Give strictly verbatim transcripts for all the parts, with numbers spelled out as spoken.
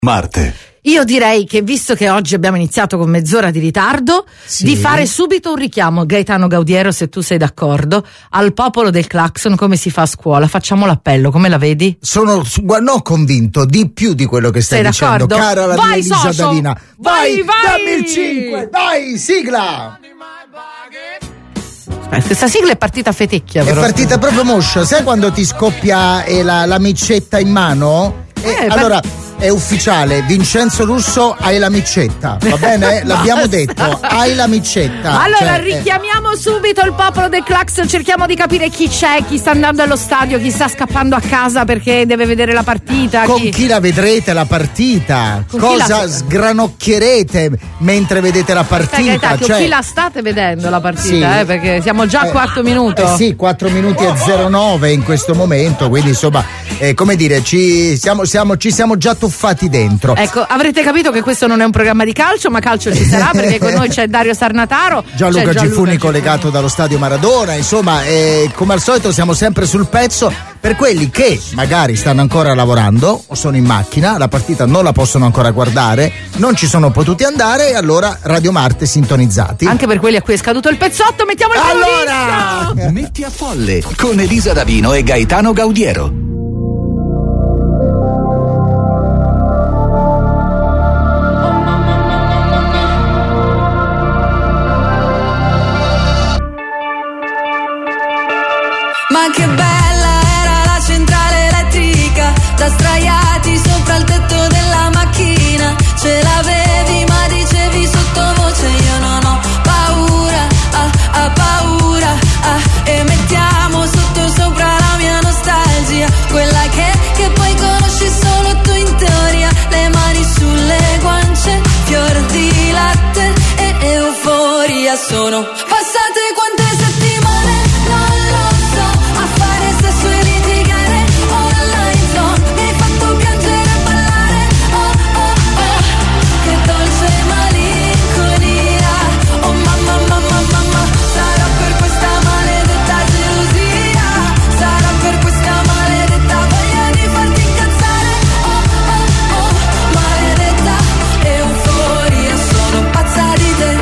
Marte. Io direi che, visto che oggi abbiamo iniziato con mezz'ora di ritardo, sì, di fare subito un richiamo, Gaetano Gaudiero, se tu sei d'accordo, al popolo del clacson, come si fa a scuola. Facciamo l'appello, come la vedi? Sono non convinto di più di quello che stai sei dicendo, d'accordo? cara la vai, mia Elisa socio. Davina. Vai, vai! Dammi il cinque, dai, sigla! Eh, questa sigla è partita fetecchia, però. È partita proprio moscia, sai quando ti scoppia eh, la, la micetta in mano? Eh, Eh, allora... È ufficiale, Vincenzo Russo, hai la micetta, va bene? L'abbiamo detto, hai la micetta. Allora cioè, richiamiamo eh. subito il popolo del clacson, cerchiamo di capire chi c'è, chi sta andando allo stadio, chi sta scappando a casa perché deve vedere la partita. Con chi, chi la vedrete la partita? Con Cosa la... sgranocchierete mentre vedete la partita? Aspetta, cioè... chi la state vedendo la partita? Sì. Eh, perché siamo già a eh, quarto minuto. Eh sì, quattro minuti e zero nove in questo momento, quindi insomma, eh, come dire, ci siamo, siamo, ci siamo già tuffati dentro. Ecco, avrete capito che questo non è un programma di calcio, ma calcio ci sarà, perché con noi c'è Dario Sarnataro, Gianluca, c'è Gianluca Gifuni Gifuni collegato dallo stadio Maradona, insomma, eh, come al solito siamo sempre sul pezzo per quelli che magari stanno ancora lavorando o sono in macchina, la partita non la possono ancora guardare, non ci sono potuti andare, e allora Radio Marte sintonizzati. Anche per quelli a cui è scaduto il pezzotto, mettiamo il allora palolista! Metti a folle con Elisa Davino e Gaetano Gaudiero. Ma che bella era la centrale elettrica, da sdraiati sopra il tetto della macchina. Ce l'avevi ma dicevi sottovoce io non ho paura, ah, ah paura, ah. E mettiamo sotto sopra la mia nostalgia, quella che, che poi conosci solo tu in teoria. Le mani sulle guance, fior di latte e euforia. Sono passate quante settimane, non lo so, a fare sesso e litigare online zone. Mi hai fatto piangere e ballare, oh oh oh, che dolce malinconia. Oh mamma mamma mamma, sarà per questa maledetta gelosia, sarà per questa maledetta voglia di farti incazzare, oh oh oh, maledetta euforia. Sono pazza di te,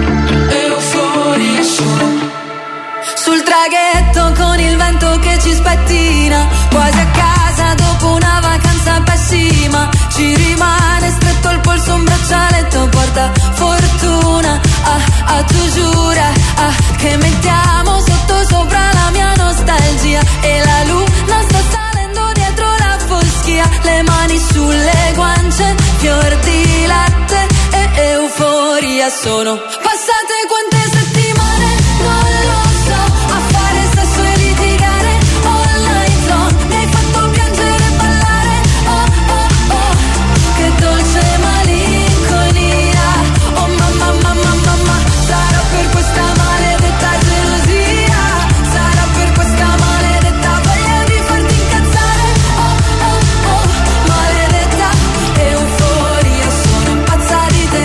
euforia sono. Sul traghetto con il vento che ci spettina, quasi a casa dopo una vacanza pessima. Ci rimane stretto il polso un braccialetto porta fortuna, ah, ah tu giura, ah, che mettiamo sotto sopra la mia nostalgia. E la luna sta salendo dietro la foschia, le mani sulle guance, fior di latte e euforia. Sono passate quante settimane, non lo so, a fare sesso e litigare online zone. Mi hai fatto piangere e ballare, oh oh oh, che dolce malinconia. Oh mamma mamma mamma, sarà per questa maledetta gelosia, sarà per questa maledetta voglia di farti incazzare, oh oh oh, maledetta euforia. Sono pazza di te,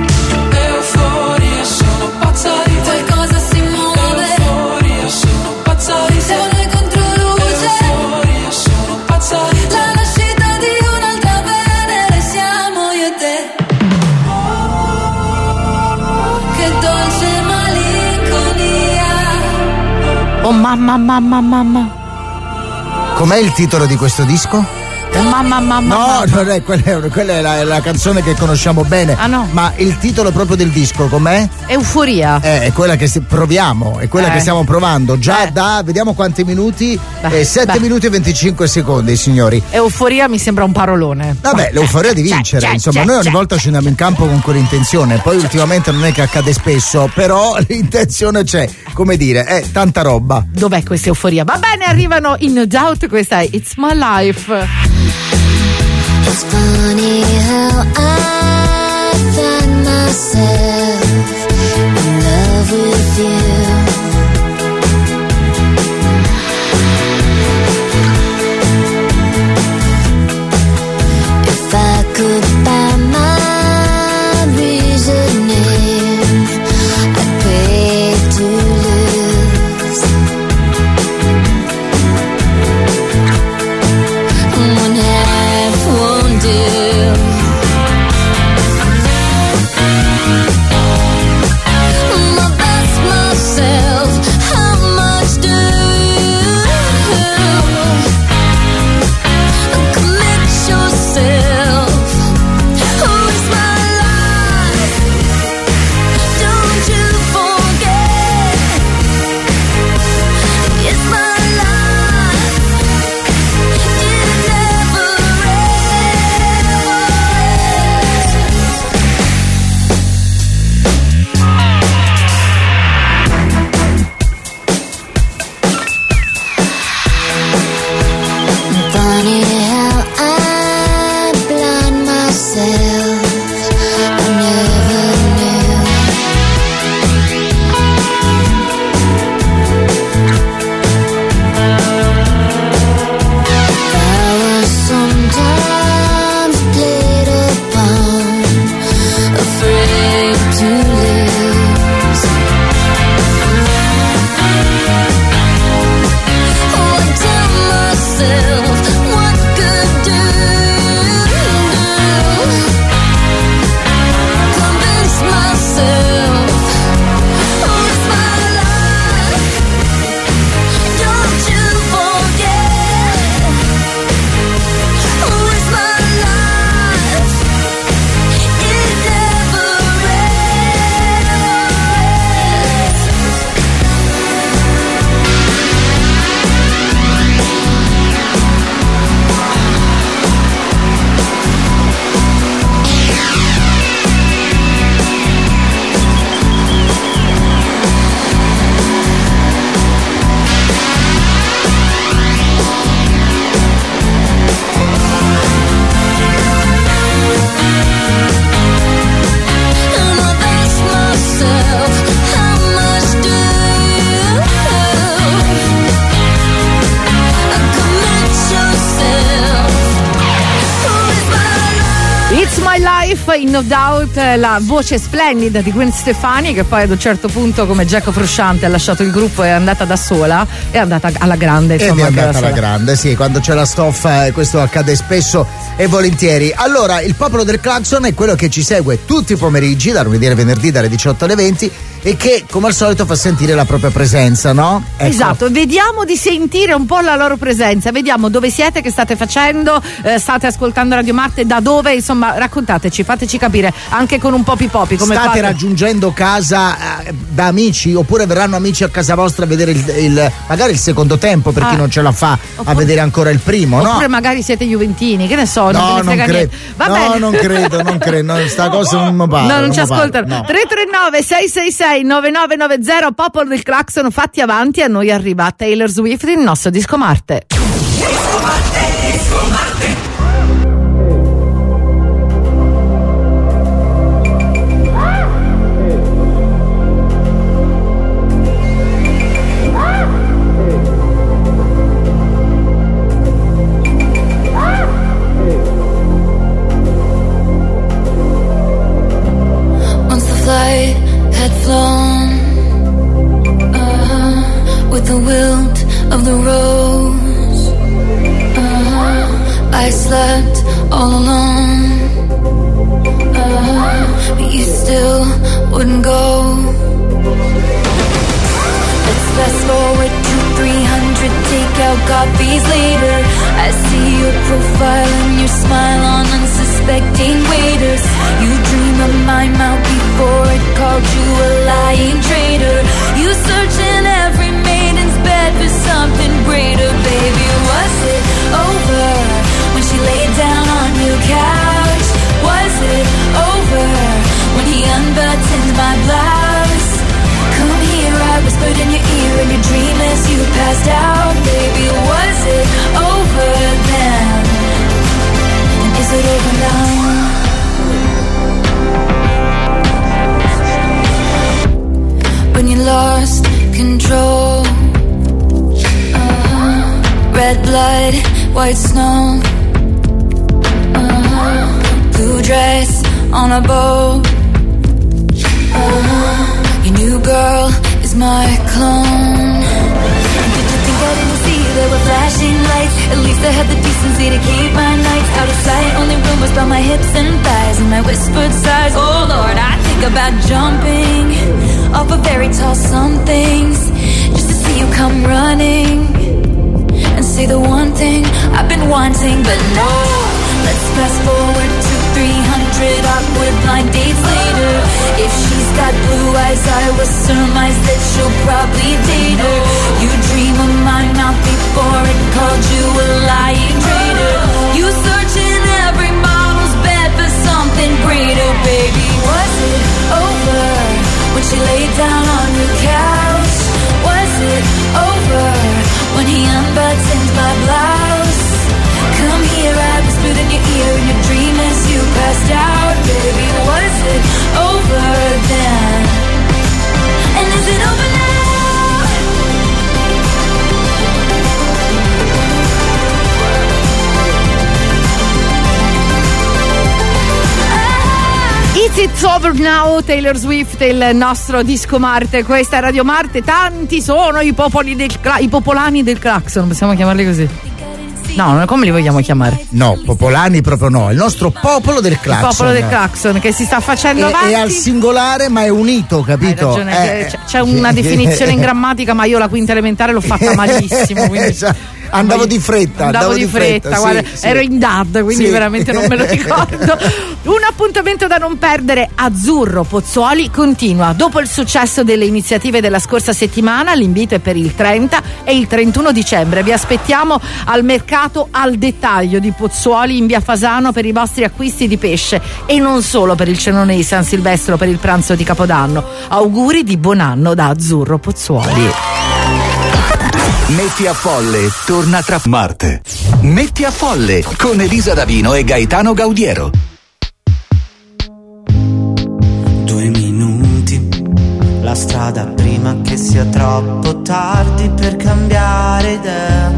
euforia, sono pazza di te. Qualcosa si muove, euforia, sono pazza di te. Siamo noi contro luce, euforia, sono pazza di te. La nascita di un'altra Venere siamo io e te. Che dolce malinconia. Oh mamma mamma mamma, Com'è il titolo di questo disco? oh mamma mamma No, mamma. non è, quella è, quella è la, la canzone che conosciamo bene. Ah, no. Ma il titolo proprio del disco com'è? Euforia. Eh, è quella che si- proviamo, è quella Eh. che stiamo provando. Già Eh. da, vediamo quanti minuti. Beh, Eh, sette beh. minuti e venticinque secondi, signori. Euforia mi sembra un parolone. Vabbè, l'euforia di vincere, c'è, insomma, c'è, noi ogni c'è, volta scendiamo in campo con quell'intenzione, poi ultimamente non è che accade spesso, però l'intenzione c'è, come dire, è tanta roba. Dov'è questa euforia? Va bene, arrivano in No Doubt, questa è It's My Life. It's funny how I find myself in love with you. If I could buy my reasoning, I'd pay to lose. One half won't do. myself. I never knew. I was sometimes played upon, afraid to lose. Oh, I tell myself what could do. Convince myself, oh, it's my life. Don't you forget, oh, it's my life. It never ends. And I've asked myself, how much do you commit yourself? Oh, it's my life. It's My Life, in No Doubt, la voce splendida di Gwen Stefani, che poi ad un certo punto, come Jaco Frusciante, ha lasciato il gruppo e è andata da sola, è andata alla grande, Ed insomma, è anche da andata alla sola. grande, sì, quando c'è la stoffa, e questo accade spesso e volentieri. Allora, il popolo del clacson è quello che ci segue tutti i pomeriggi, da lunedì al venerdì, dalle diciotto alle venti, e che, come al solito, fa sentire la propria presenza, no? Ecco. Esatto, vediamo di sentire un po' la loro presenza, vediamo dove siete, che state facendo, eh, state ascoltando Radio Marte, da dove, insomma, raccontateci, fateci capire, anche con un po' pipopi come State fate. raggiungendo casa eh, da amici, oppure verranno amici a casa vostra a vedere il, il- magari il secondo tempo, per Ah. chi non ce la fa a Oppure- vedere ancora il primo, no? Oppure magari siete juventini, che ne so, non No, ve ne non frega credo. niente. Va No, bene. non credo, non credo. No, sta cosa non mi pare. No, non non ci mi pare, ascoltano. no. tre tre nove sei sei sei nove nove nove zero, popolo del clacson, fatti avanti, a noi arriva Taylor Swift, il nostro disco Marte. Once the flight had flown, uh, with the wilt of the rose, uh, I slept all alone, uh, but you still wouldn't go. Let's fast forward to three hundred takeout copies later. I see your profile and your smile on unsuspecting waiters. You dream of my mouth before it called you a lying traitor. You search in every maiden's bed for something greater. Baby, was it over when she laid down on your couch? Was it over when he unbuttoned my blouse? Come here, I whispered in your ear in your dream as you passed out. Baby, was it over then? And is it over now? When you lost control, uh-huh. Red blood, white snow, uh-huh. Blue dress on a boat, uh-huh. Your new girl is my clone. Did you think I didn't see there were flashing lights? At least I had the decency to keep my nights out of sight. Only rumors about my hips and thighs and my whispered sighs. Oh Lord, I think about jumping off of very tall somethings just to see you come running and say the one thing I've been wanting. But no, let's fast forward to three hundred awkward blind dates later. If she's got blue eyes, I will surmise that she'll probably date her. You dream of my mouth before it called you a lying traitor. You search in every model's bed for something greater. Baby, was it over when she laid down on your couch? Was it over when he unbuttoned my blouse? Come here, I whispered in your ear in your dream as you passed out. It's Over Now, Taylor Swift, il nostro disco Marte. Questa è Radio Marte. Tanti sono i popoli del i popolani del clacson, possiamo chiamarli così? No, come li vogliamo chiamare? No, popolani proprio no, il nostro popolo del clacson. Il popolo del clacson che si sta facendo è, avanti. È al singolare ma è unito, capito? Hai ragione, eh, c'è una definizione in grammatica, ma io la quinta elementare l'ho fatta malissimo, quindi andavo di fretta, andavo, andavo di fretta, fretta guarda, sì, ero sì. in D A D, quindi sì. veramente non me lo ricordo. Un appuntamento da non perdere, Azzurro Pozzuoli continua. Dopo il successo delle iniziative della scorsa settimana, l'invito è per il trenta e il trentuno dicembre. Vi aspettiamo al mercato al dettaglio di Pozzuoli in via Fasano per i vostri acquisti di pesce e non solo per il cenone di San Silvestro, per il pranzo di Capodanno. Auguri di buon anno da Azzurro Pozzuoli. Metti a Folle torna tra Marte. Metti a Folle con Elisa Davino e Gaetano Gaudiero. Due minuti, la strada prima che sia troppo tardi per cambiare idea.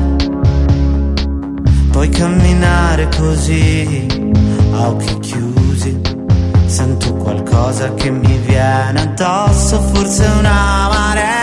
Puoi camminare così, a occhi chiusi. Sento qualcosa che mi viene addosso, forse una marea.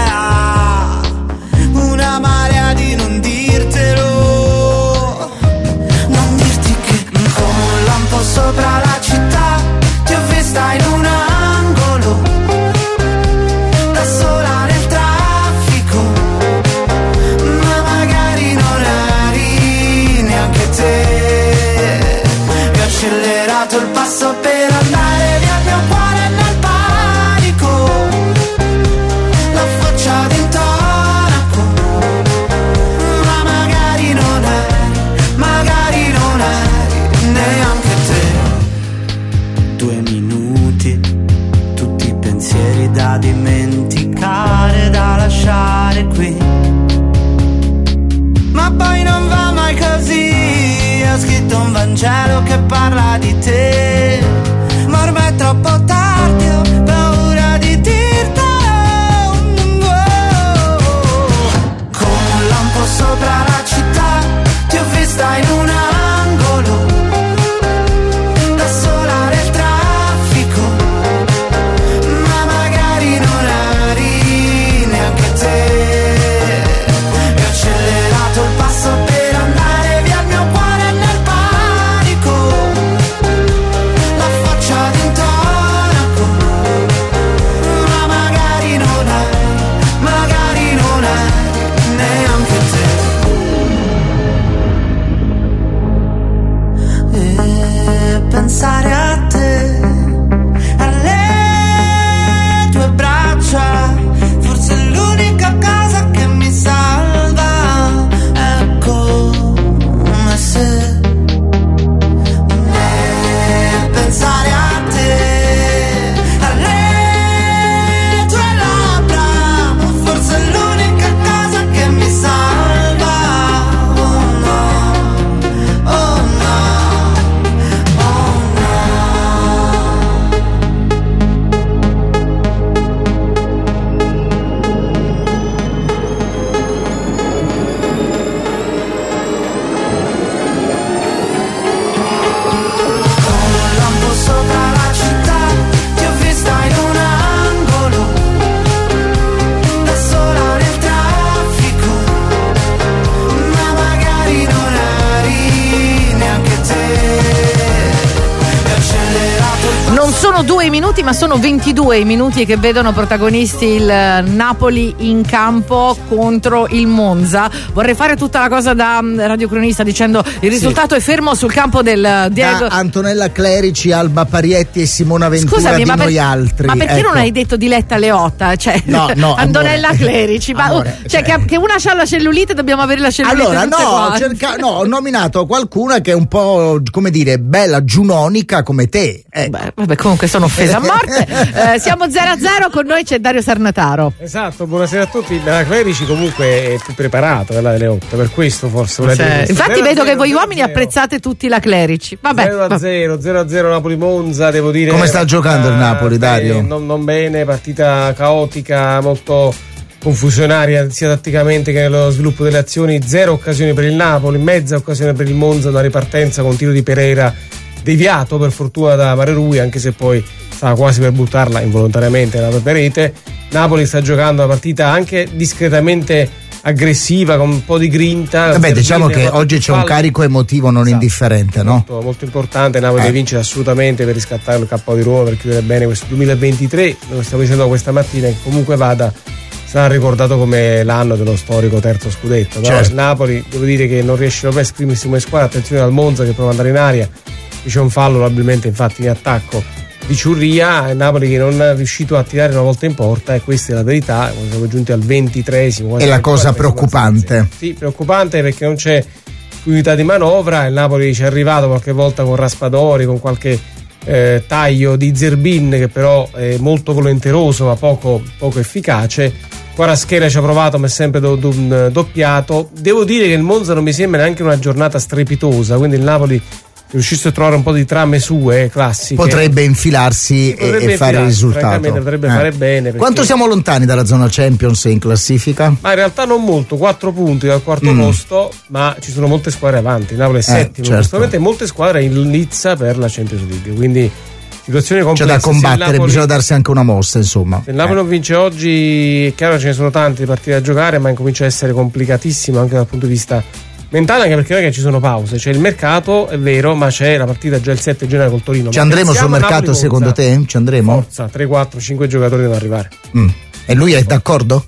Una marea di non dirtelo, non dirti che come un lampo sopra la città ti ho vista in un angolo, da sola nel traffico, ma magari non eri neanche te. E ho accelerato il passo per andare via il mio cuore nel panico, la faccia d'intorno. Da dimenticare, da lasciare qui, ma poi non va mai così. Ho scritto un Vangelo che parla di te, ma ormai è troppo tardi, ho paura di dirtelo. Come un lampo sopra la città ti ho vista in un angolo, da sola nel traffico, il passo per andare via il mio cuore nel panico, la faccia d'intonaco, ma magari non hai, magari non hai neanche te. E pensare a te, alle tue braccia, forse è l'unica cosa che mi salva. Pensare a te, alle tue labbra, forse è l'unica cosa che mi salva. Oh no, oh no, oh Sono due minuti, ma sono ventidue i minuti che vedono protagonisti il Napoli in campo contro il Monza. Vorrei fare tutta la cosa da radiocronista dicendo il risultato sì. è fermo sul campo del Diego. Da Antonella Clerici, Alba Parietti e Simona Ventura. Scusami, di ma, per, noi altri. ma perché ecco. non hai detto Diletta Leotta? Cioè, no, no, Antonella amore. Clerici. Ma, amore, cioè, cioè, che, che una c'ha la cellulite, dobbiamo avere la cellulite. Allora, no, cerca, no, ho nominato qualcuna che è un po', come dire, bella, giunonica come te. Eh. Beh, vabbè, comunque sono offesa a morte. Eh, siamo zero a zero, con noi c'è Dario Sarnataro. Esatto, buonasera a tutti. La Clerici comunque è più preparata della delle otto, per questo forse. Cioè, infatti zero vedo zero, che voi uomini apprezzate tutti la Clerici. Vabbè. zero a zero, zero a zero Napoli-Monza, devo dire. Come sta giocando il Napoli, Dario? Non, non bene, partita caotica, molto confusionaria sia tatticamente che nello sviluppo delle azioni. Zero occasioni per il Napoli, mezza occasione per il Monza, una ripartenza con tiro di Pereira deviato per fortuna da Marerui, anche se poi stava quasi per buttarla involontariamente nella propria rete. Napoli sta giocando una partita anche discretamente aggressiva, con un po' di grinta. Vabbè, diciamo che oggi c'è un carico emotivo non esatto, indifferente, no? Molto, molto importante. Napoli eh. deve vincere assolutamente per riscattare il K O di Roma, per chiudere bene questo duemilaventitré. Lo stiamo dicendo questa mattina, che comunque vada sarà ricordato come l'anno dello storico terzo scudetto, no? Certo. Napoli, devo dire che non riesce proprio a esprimersi come squadra. Attenzione al Monza che prova ad andare in aria, c'è un fallo probabilmente infatti in attacco di Ciurria. Napoli che non è riuscito a tirare una volta in porta, e questa è la verità. Siamo giunti al ventitreesimo. È la cosa preoccupante. Sì, preoccupante perché non c'è unità di manovra. Il Napoli ci è arrivato qualche volta con Raspadori, con qualche eh, taglio di Zerbin che però è molto volenteroso ma poco, poco efficace. Kvaratskhelia ci ha provato ma è sempre do, do, doppiato. Devo dire che il Monza non mi sembra neanche una giornata strepitosa, quindi il Napoli riuscisse a trovare un po' di trame sue classiche, potrebbe infilarsi potrebbe e fare il risultato. Potrebbe eh. fare bene. Perché... Quanto siamo lontani dalla zona Champions in classifica? Ma in realtà non molto, quattro punti dal quarto mm. posto, ma ci sono molte squadre avanti. Napoli è eh, settimo, certo. e molte squadre in lizza per la Champions League, quindi situazione complessa. C'è da combattere, Napoli, bisogna darsi anche una mossa, insomma. Se il Napoli eh. non vince oggi, è chiaro ce ne sono tante partite da giocare, ma incomincia a essere complicatissimo anche dal punto di vista mentale, anche perché non è che ci sono pause, c'è il mercato, è vero, ma c'è la partita già il sette gennaio col Torino. Ci andremo sul mercato secondo te? Ci andremo? Forza, tre, quattro, cinque giocatori devono arrivare. Mm. E lui è d'accordo?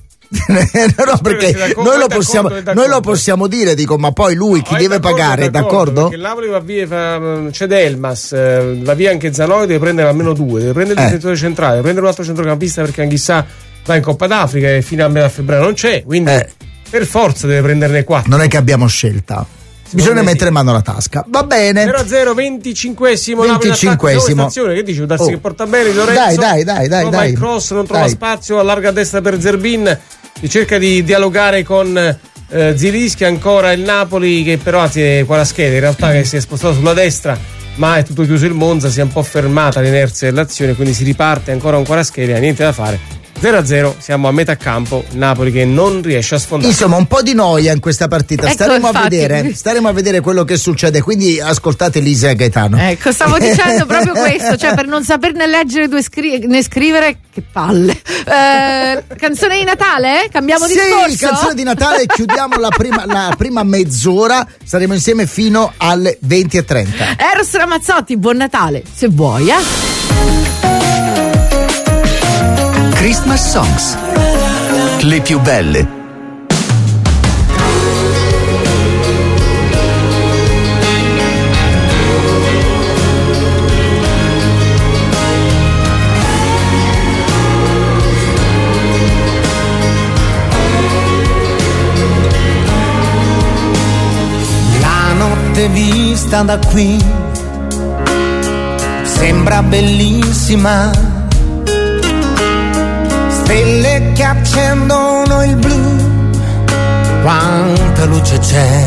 No, perché noi lo, possiamo, noi lo possiamo dire, dico, ma poi lui chi no, deve d'accordo, pagare è d'accordo? Perché il Napoli va via, fa, c'è Delmas, va via anche Zanoli, deve prendere almeno due, deve prendere il eh. difensore centrale, deve prendere un altro centrocampista perché Anghissà va in Coppa d'Africa e fino a metà febbraio non c'è, quindi eh. per forza deve prenderne quattro. Non è che abbiamo scelta. Bisogna mettere mano alla tasca. Va bene. zero a zero, venticinquesimo venticinquesimo. Che dici? Darsi oh. che porta bene Lorenzo. Dai, dai, dai, dai, no, dai. Il cross non trova dai. spazio, allarga a destra per Zerbin. Cerca di dialogare con eh, Zielinski, ancora il Napoli che però anzi Kvaratskhelia in realtà che si è spostato sulla destra, ma è tutto chiuso il Monza, si è un po' fermata l'inerzia dell'azione, quindi si riparte ancora con Kvaratskhelia, niente da fare. zero a zero, siamo a metà campo, Napoli che non riesce a sfondare. Insomma, un po' di noia in questa partita. Ecco, staremo infatti. a vedere, staremo a vedere quello che succede. Quindi ascoltate Lisa e Gaetano. Ecco, stavo dicendo proprio questo, cioè per non saperne leggere due scri- né scrivere, che palle. Eh, canzone di Natale? Cambiamo sì, discorso? Sì, canzone di Natale, chiudiamo la prima, la prima mezz'ora, saremo insieme fino alle venti e trenta. Eros Ramazzotti, buon Natale, se vuoi, eh. Christmas Songs, le più belle. La notte vista da qui sembra bellissima, stelle che accendono il blu, quanta luce c'è,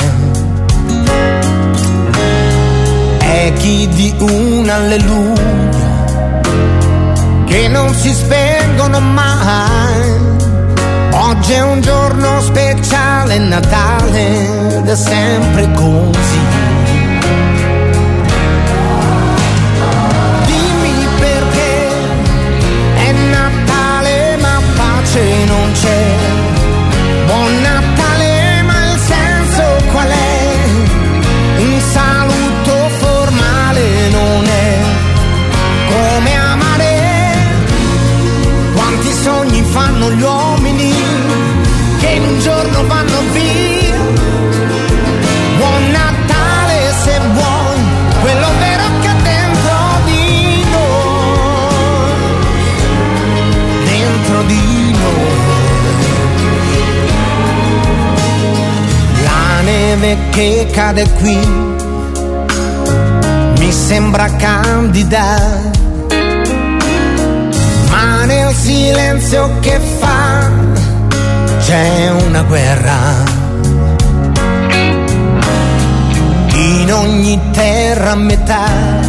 echi di un alleluia che non si spengono mai. Oggi è un giorno speciale, Natale, ed è sempre così. Non c'è buon Natale, ma il senso qual è? Un saluto formale non è come amare. Quanti sogni fanno gli uomini che in un giorno vanno via. Buon Natale se vuoi, quello vero che è dentro di noi, dentro di noi. Neve che cade qui mi sembra candida, ma nel silenzio che fa c'è una guerra. In ogni terra a metà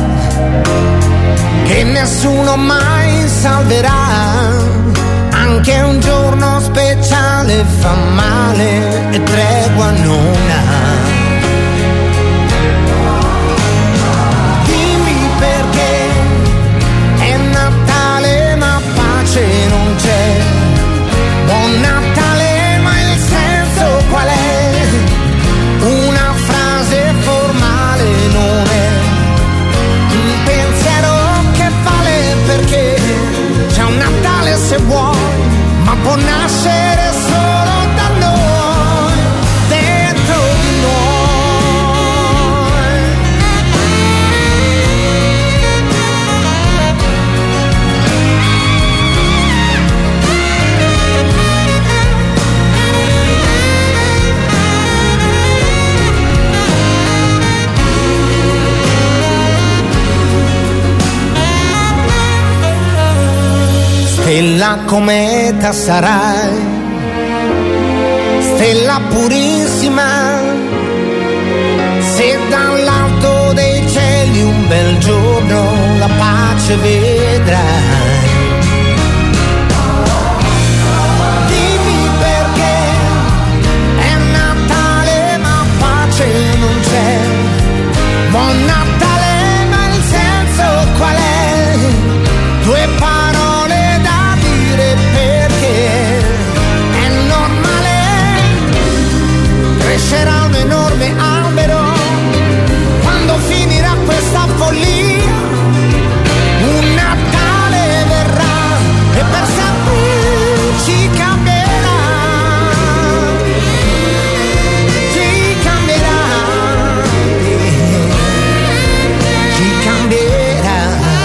che nessuno mai salverà. Anche un giorno speciale fa male e tregua non ha. Dimmi Stella cometa sarai, stella purissima, se dall'alto dei cieli un bel giorno la pace vedrai. Dimmi perché è Natale ma pace non c'è. Buon Natale ma il senso qual è? Due parole da dire perché è normale. Crescerà un enorme albero quando finirà questa follia. Un Natale verrà e per sempre ci cambierà. Ci cambierà. Ci cambierà.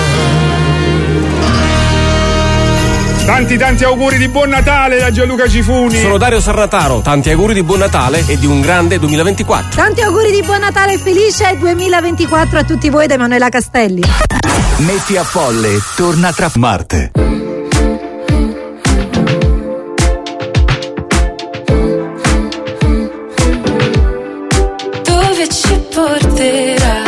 Tanti tanti auguri di buon Natale da Gianluca Cifuni. Sono Dario Sarrataro, tanti auguri di buon Natale e di un grande duemilaventiquattro. Tanti auguri di buon Natale e felice duemilaventiquattro a tutti voi da Emanuela Castelli. Metti a Folle torna tra Marte. Dove ci porterà?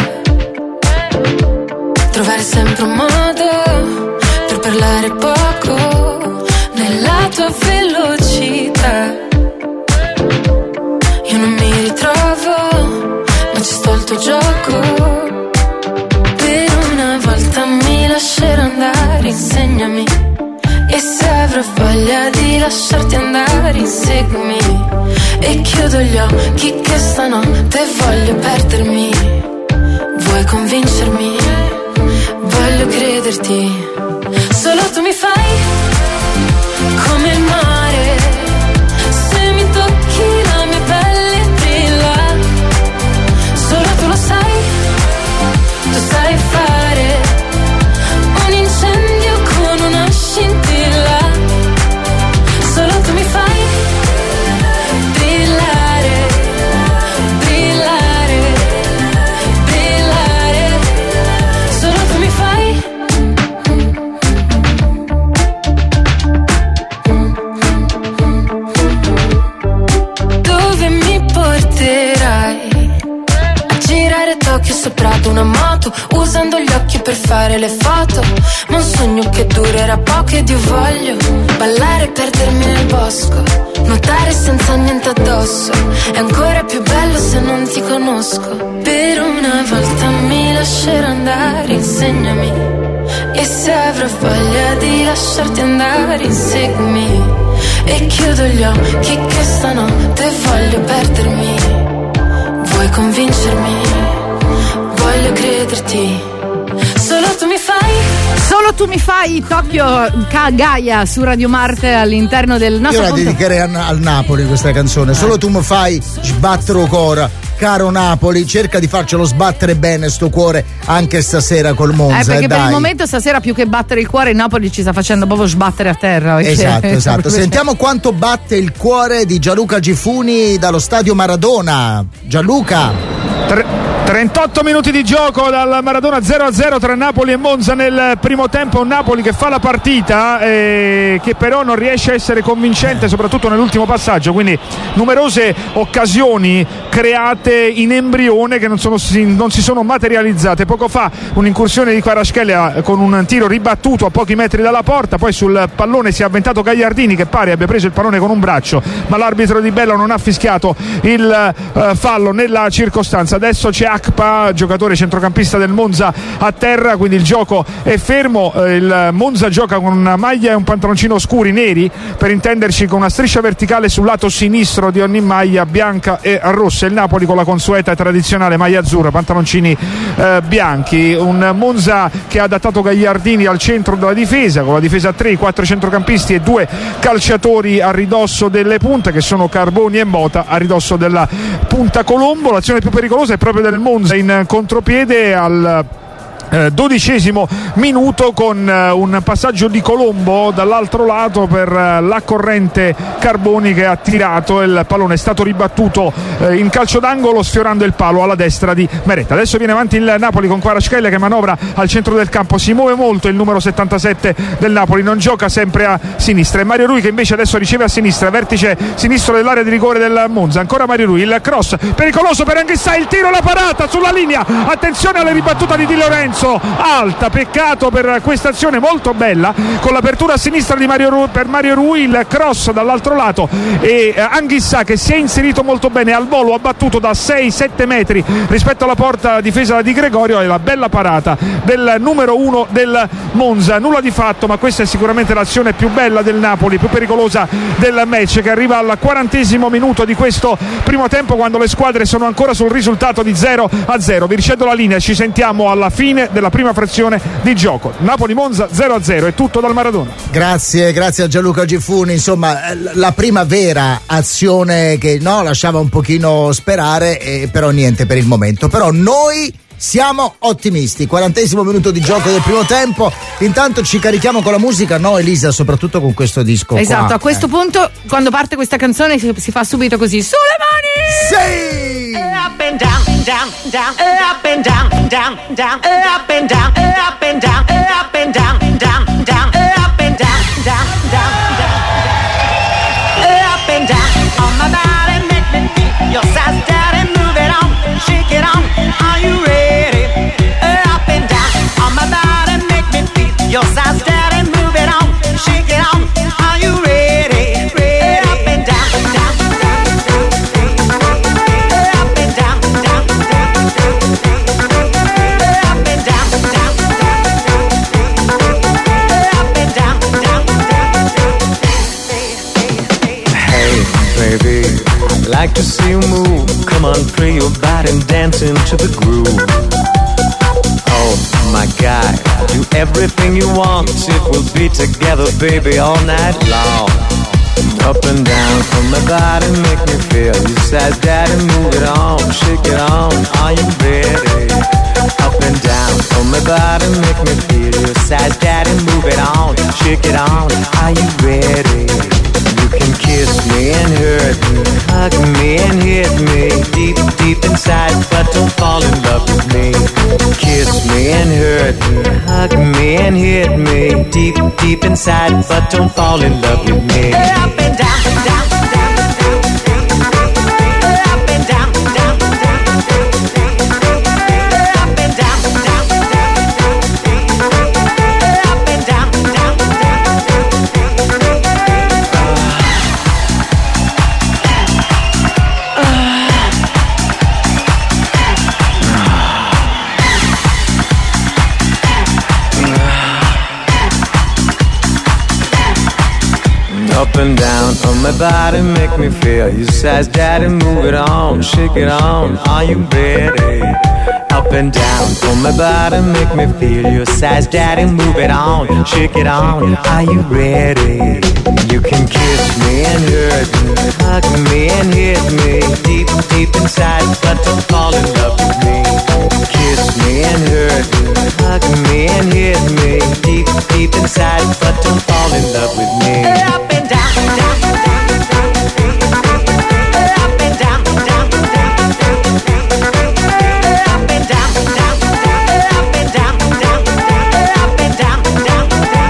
Trovare sempre un modo per parlare poco nella tua velocità. Io non mi ritrovo, ma ci sto il tuo gioco. Per una volta mi lascerò andare, insegnami. E se avrò voglia di lasciarti andare, inseguimi. E chiudo gli occhi che stanotte voglio perdermi. Vuoi convincermi? Voglio crederti. Solo tu mi fai come il mare. Se mi tocchi la mia pelle brilla. Solo tu lo sai. Tu sai fare un incendio con una scintilla. Solo tu mi fai brillare, brillare, brillare. Solo tu mi fai. Dove mi porterai? A girare Tokyo sopra ad una moto, usando gli occhi per fare le foto. Ma un sogno che durerà poco ed io voglio ballare e perdermi nel bosco, nuotare senza niente addosso. È ancora più bello se non ti conosco. Per una volta mi lascerò andare, insegnami. E se avrò voglia di lasciarti andare, inseguimi. E chiudo gli occhi che stanotte voglio perdermi. Vuoi convincermi? Voglio crederti. Solo tu mi fai. Solo tu mi fai Tokyo Gaia su Radio Marte all'interno del nostro. Io la punto... dedicherei a, al Napoli questa canzone. Solo tu mi fai sbattere cora. Caro Napoli, cerca di farcelo sbattere bene sto cuore anche stasera col Monza. Eh, perché eh, per dai. il momento stasera più che battere il cuore, il Napoli ci sta facendo proprio sbattere a terra. Perché... Esatto, esatto. Sentiamo quanto batte il cuore di Gianluca Gifuni dallo stadio Maradona. Gianluca. Tre... trentotto minuti di gioco dal Maradona, zero a zero tra Napoli e Monza nel primo tempo. Un Napoli che fa la partita eh, che però non riesce a essere convincente, soprattutto nell'ultimo passaggio, quindi numerose occasioni create in embrione che non, sono, non si sono materializzate. Poco fa un'incursione di Kvaratskhelia con un tiro ribattuto a pochi metri dalla porta, poi sul pallone si è avventato Gagliardini che pare abbia preso il pallone con un braccio, ma l'arbitro Di Bello non ha fischiato il uh, fallo nella circostanza. Adesso c'è Akpa, giocatore centrocampista del Monza, a terra, quindi il gioco è fermo. Il Monza gioca con una maglia e un pantaloncino scuri neri, per intenderci, con una striscia verticale sul lato sinistro di ogni maglia bianca e rossa. Il Napoli con la consueta e tradizionale maglia azzurra, pantaloncini eh, bianchi. Un Monza che ha adattato Gagliardini al centro della difesa, con la difesa a tre, quattro centrocampisti e due calciatori a ridosso delle punte, che sono Carboni e Mota, a ridosso della punta Colombo. L'azione più pericolosa è proprio del Monza in contropiede al Eh, dodicesimo minuto con eh, un passaggio di Colombo dall'altro lato per eh, la corrente Carboni che ha tirato, il pallone è stato ribattuto eh, in calcio d'angolo sfiorando il palo alla destra di Meretta. Adesso viene avanti il Napoli con Kvaratskhelia che manovra al centro del campo, si muove molto il numero settantasette del Napoli, non gioca sempre a sinistra, e Mario Rui che invece adesso riceve a sinistra, vertice sinistro dell'area di rigore del Monza. Ancora Mario Rui, il cross pericoloso per Anghissà, il tiro, la parata sulla linea, attenzione alla ribattuta di Di Lorenzo, alta, peccato per questa azione molto bella con l'apertura a sinistra di Mario Rui, per Mario Rui, il cross dall'altro lato e Anghissà che si è inserito molto bene al volo, ha battuto da sei sette metri rispetto alla porta difesa di Gregorio, e la bella parata del numero uno del Monza. Nulla di fatto, ma questa è sicuramente l'azione più bella del Napoli, più pericolosa del match, che arriva al quarantesimo minuto di questo primo tempo, quando le squadre sono ancora sul risultato di zero a zero. Vi ricevo la linea, ci sentiamo alla fine della prima frazione di gioco. Napoli-Monza zero a zero, è tutto dal Maradona. Grazie, grazie a Gianluca Gifuni. Insomma, la prima vera azione che no, lasciava un pochino sperare, eh, però niente per il momento. Però noi siamo ottimisti. quarantesimo minuto di gioco del primo tempo. Intanto ci carichiamo con la musica, no Elisa, soprattutto con questo disco. Esatto, qua. a questo eh. punto quando parte questa canzone si, si fa subito così, sulle mani! Sì! Up and down, down, down, up and down, down, down, up and down, up and down, up and down, down, down, up and down, down, down, down, up and down. On my body, make me feel your size, daddy, move it on, shake it on. Are you ready? Up and down. On my body, make me feel your size, daddy, move it on, shake it on. Are you ready? Ready? Up and down, down, down, down. Up and down, down, down, up and down, down, up and down, down, Hey, baby, I'd like to see you move. Come on, free your body and dance into the groove. Oh my God, do everything you want. It will be together, baby, all night long. Up and down from my body, make me feel you size, daddy, move it on, shake it on. Are you ready? Up and down from my body, make me feel you size, daddy, move it on, shake it on. Are you ready? You can kiss me and hurt me, hug me and hit me deep, deep inside, but don't fall in love with me. Kiss me and hurt me, hug me and hit me deep, deep inside, but don't fall in love with me. up and down, down, down, down, up and down, down, down, up and down, down, up and down, down, Up and down on my body, make me feel you size, daddy, move it on, shake it on. Are you ready? Up and down on my body, make me feel your size, daddy, move it on, shake it on. Are you ready? You can kiss me and hurt me, hug me and hit me deep, deep inside, but don't fall in love with me. Kiss me and hurt me, hug me and hit me deep, deep inside, but don't fall in love with me. up and down, down, down, up and down, down, down, up and down, down, up and down, down, up and down, down,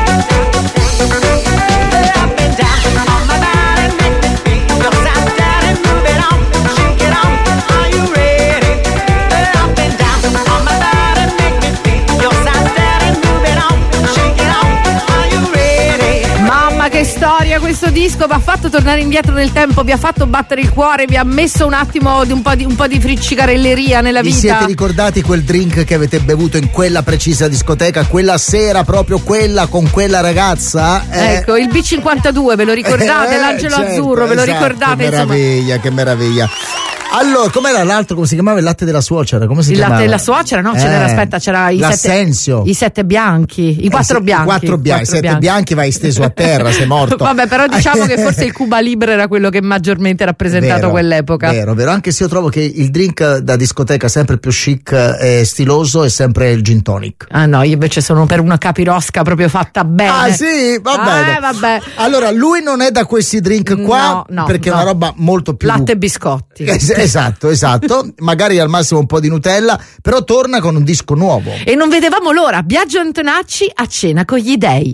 up and down. On my body, make me feel your size, daddy, move it on, shake it on. Are you ready? Up and down. On my body, make me feel your size, daddy, move it on, shake it on. Are you ready? Mamma che storia questo disco, vi ha fatto tornare indietro nel tempo, vi ha fatto battere il cuore, vi ha messo un attimo di un po' di, un po' di friccicarelleria nella Vi vita. siete ricordati quel drink che avete bevuto in quella precisa discoteca, quella sera, proprio quella con quella ragazza? Eh, Ecco, il B cinquantadue, ve lo ricordate? eh, L'angelo certo, azzurro, ve lo esatto, ricordate? Che Insomma. meraviglia, che meraviglia. Allora, com'era l'altro? Come si chiamava? Il latte della suocera? Come si il chiamava? latte della suocera, no? Eh, c'era, aspetta, c'era i l'assenzio. sette, i sette bianchi, i quattro eh, sì, bianchi. I quattro bianchi, i sette bianchi. bianchi vai steso a terra, sei morto. Vabbè, però diciamo che forse il Cuba Libre era quello che maggiormente rappresentato vero, quell'epoca. Vero, vero, anche se io trovo che il drink da discoteca sempre più chic e stiloso è sempre il gin tonic. Ah no, io invece sono per una capirosca proprio fatta bene. Ah sì, va bene. Eh, vabbè. Allora, lui non è da questi drink qua, no, no, perché no. è una roba molto più... Latte e biscotti. Es- esatto, esatto. Magari al massimo un po' di Nutella, però torna con un disco nuovo. E non vedevamo l'ora, Biagio Antonacci a cena con gli dei.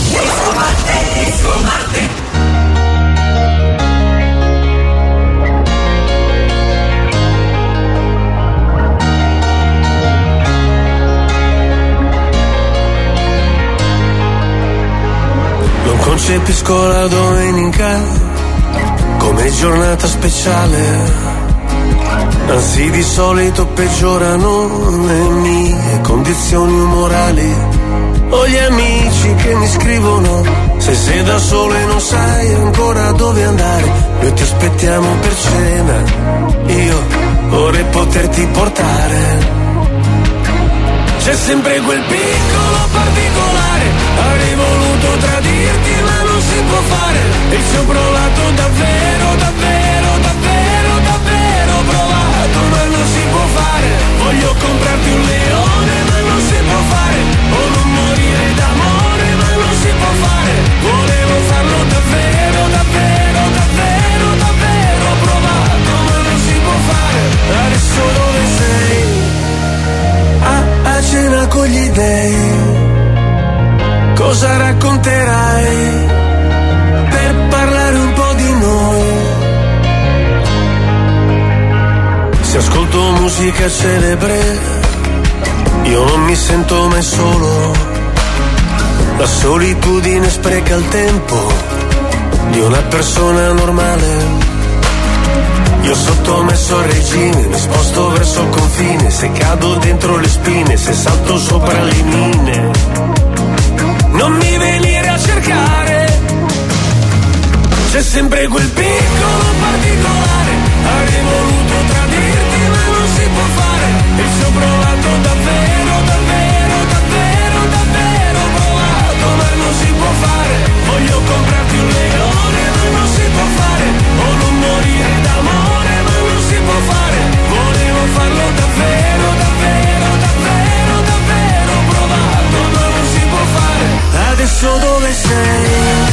Non concepisco la domenica come giornata speciale, anzi di solito peggiorano le mie condizioni umorali. Ho gli amici che mi scrivono: se sei da solo e non sai ancora dove andare, noi ti aspettiamo per cena, io vorrei poterti portare. C'è sempre quel piccolo particolare, avrei voluto tradirti ma non si può fare, e ci ho provato davvero, davvero, davvero, davvero provato, ma non si può fare. Voglio comprarti un leone ma non si può fare, o non morire d'amore ma non si può fare. Volevo farlo davvero, davvero, davvero, davvero provato, ma non si può fare. Adesso dove sei? A cena con gli dei, cosa racconterai per parlare un po' di noi? Se ascolto musica celebre, io non mi sento mai solo. La solitudine spreca il tempo di una persona normale. Io sottomesso al regime, mi sposto verso il confine, se cado dentro le spine, se salto sopra le mine. Non mi venire a cercare, c'è sempre quel piccolo particolare, avrei voluto tradirti ma non si può fare, e ci ho provato davvero, davvero, davvero, davvero provato, ma non si può fare. Voglio comprarti un leone ma non si può fare, o non morire d'amore ma non si può fare. Volevo farlo davvero, davvero, davvero, davvero provato, ma non si può fare. Adesso dove sei?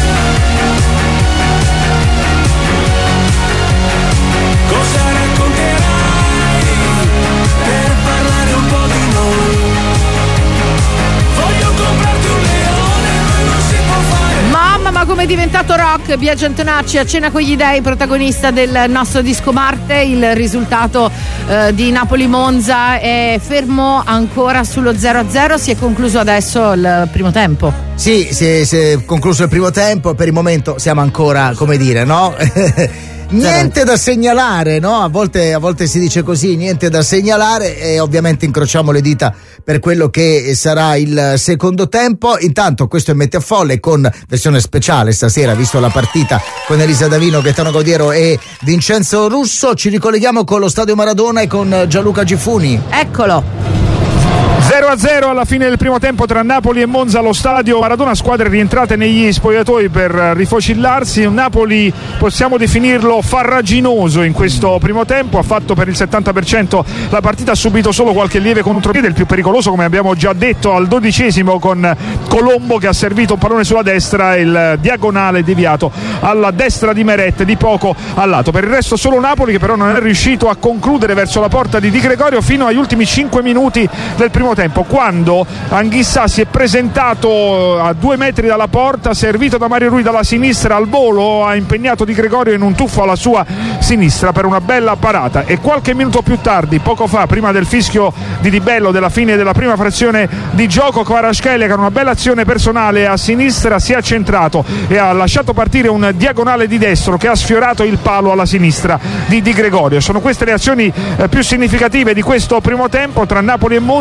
Cosa racconterai per parlare un po' di noi? Voglio comprarti un leone ma non si può fare. Mamma, ma come è diventato rock Biagio Antonacci a cena con gli dei, protagonista del nostro disco Marte. Il risultato eh, di Napoli-Monza è fermo ancora sullo zero a zero, si è concluso adesso il primo tempo. Sì, si è, si è concluso il primo tempo, per il momento siamo ancora, come dire, no? Niente da segnalare, no? A volte, a volte si dice così, niente da segnalare, e ovviamente incrociamo le dita per quello che sarà il secondo tempo. Intanto questo è Metti a Folle con versione speciale stasera, visto la partita con Elisa Davino, Gaetano Gaudiero e Vincenzo Russo. Ci ricolleghiamo con lo Stadio Maradona e con Gianluca Gifuni. Eccolo. zero a zero alla fine del primo tempo tra Napoli e Monza allo Stadio Maradona, squadre rientrate negli spogliatoi per rifocillarsi. Un Napoli, possiamo definirlo farraginoso in questo primo tempo, ha fatto per il settanta per cento la partita, ha subito solo qualche lieve contropiede, il più pericoloso come abbiamo già detto al dodicesimo con Colombo che ha servito un pallone sulla destra, il diagonale deviato alla destra di Meret, di poco al lato. Per il resto solo Napoli, che però non è riuscito a concludere verso la porta di Di Gregorio fino agli ultimi cinque minuti del primo tempo, quando Anghissà si è presentato a due metri dalla porta, servito da Mario Rui dalla sinistra al volo, ha impegnato Di Gregorio in un tuffo alla sua sinistra per una bella parata, e qualche minuto più tardi, poco fa, prima del fischio di Di Bello della fine della prima frazione di gioco, Kvaratskhelia con una bella azione personale a sinistra si è accentrato e ha lasciato partire un diagonale di destro che ha sfiorato il palo alla sinistra di Di Gregorio. Sono queste le azioni eh, più significative di questo primo tempo tra Napoli e Monza. Il risultato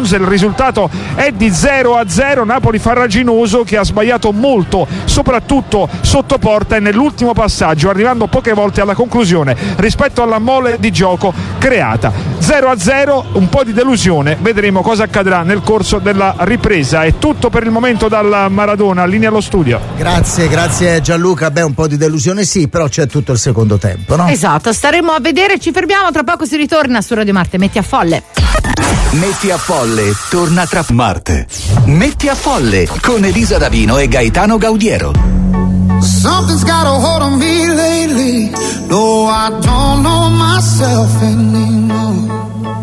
risultato è di zero a zero. Napoli farraginoso che ha sbagliato molto, soprattutto sotto porta e nell'ultimo passaggio, arrivando poche volte alla conclusione rispetto alla mole di gioco creata. zero a zero, un po' di delusione, vedremo cosa accadrà nel corso della ripresa. È tutto per il momento dal Maradona, linea allo studio. Grazie, grazie Gianluca. Beh, un po' di delusione sì, però c'è tutto il secondo tempo, no? Esatto, staremo a vedere, ci fermiamo, tra poco si ritorna su Radio Marte. Metti a folle. Metti a folle torna tra Marte. Metti a folle con Elisa Davino e Gaetano Gaudiero. Something's got a hold on me lately. No, I don't know myself anymore.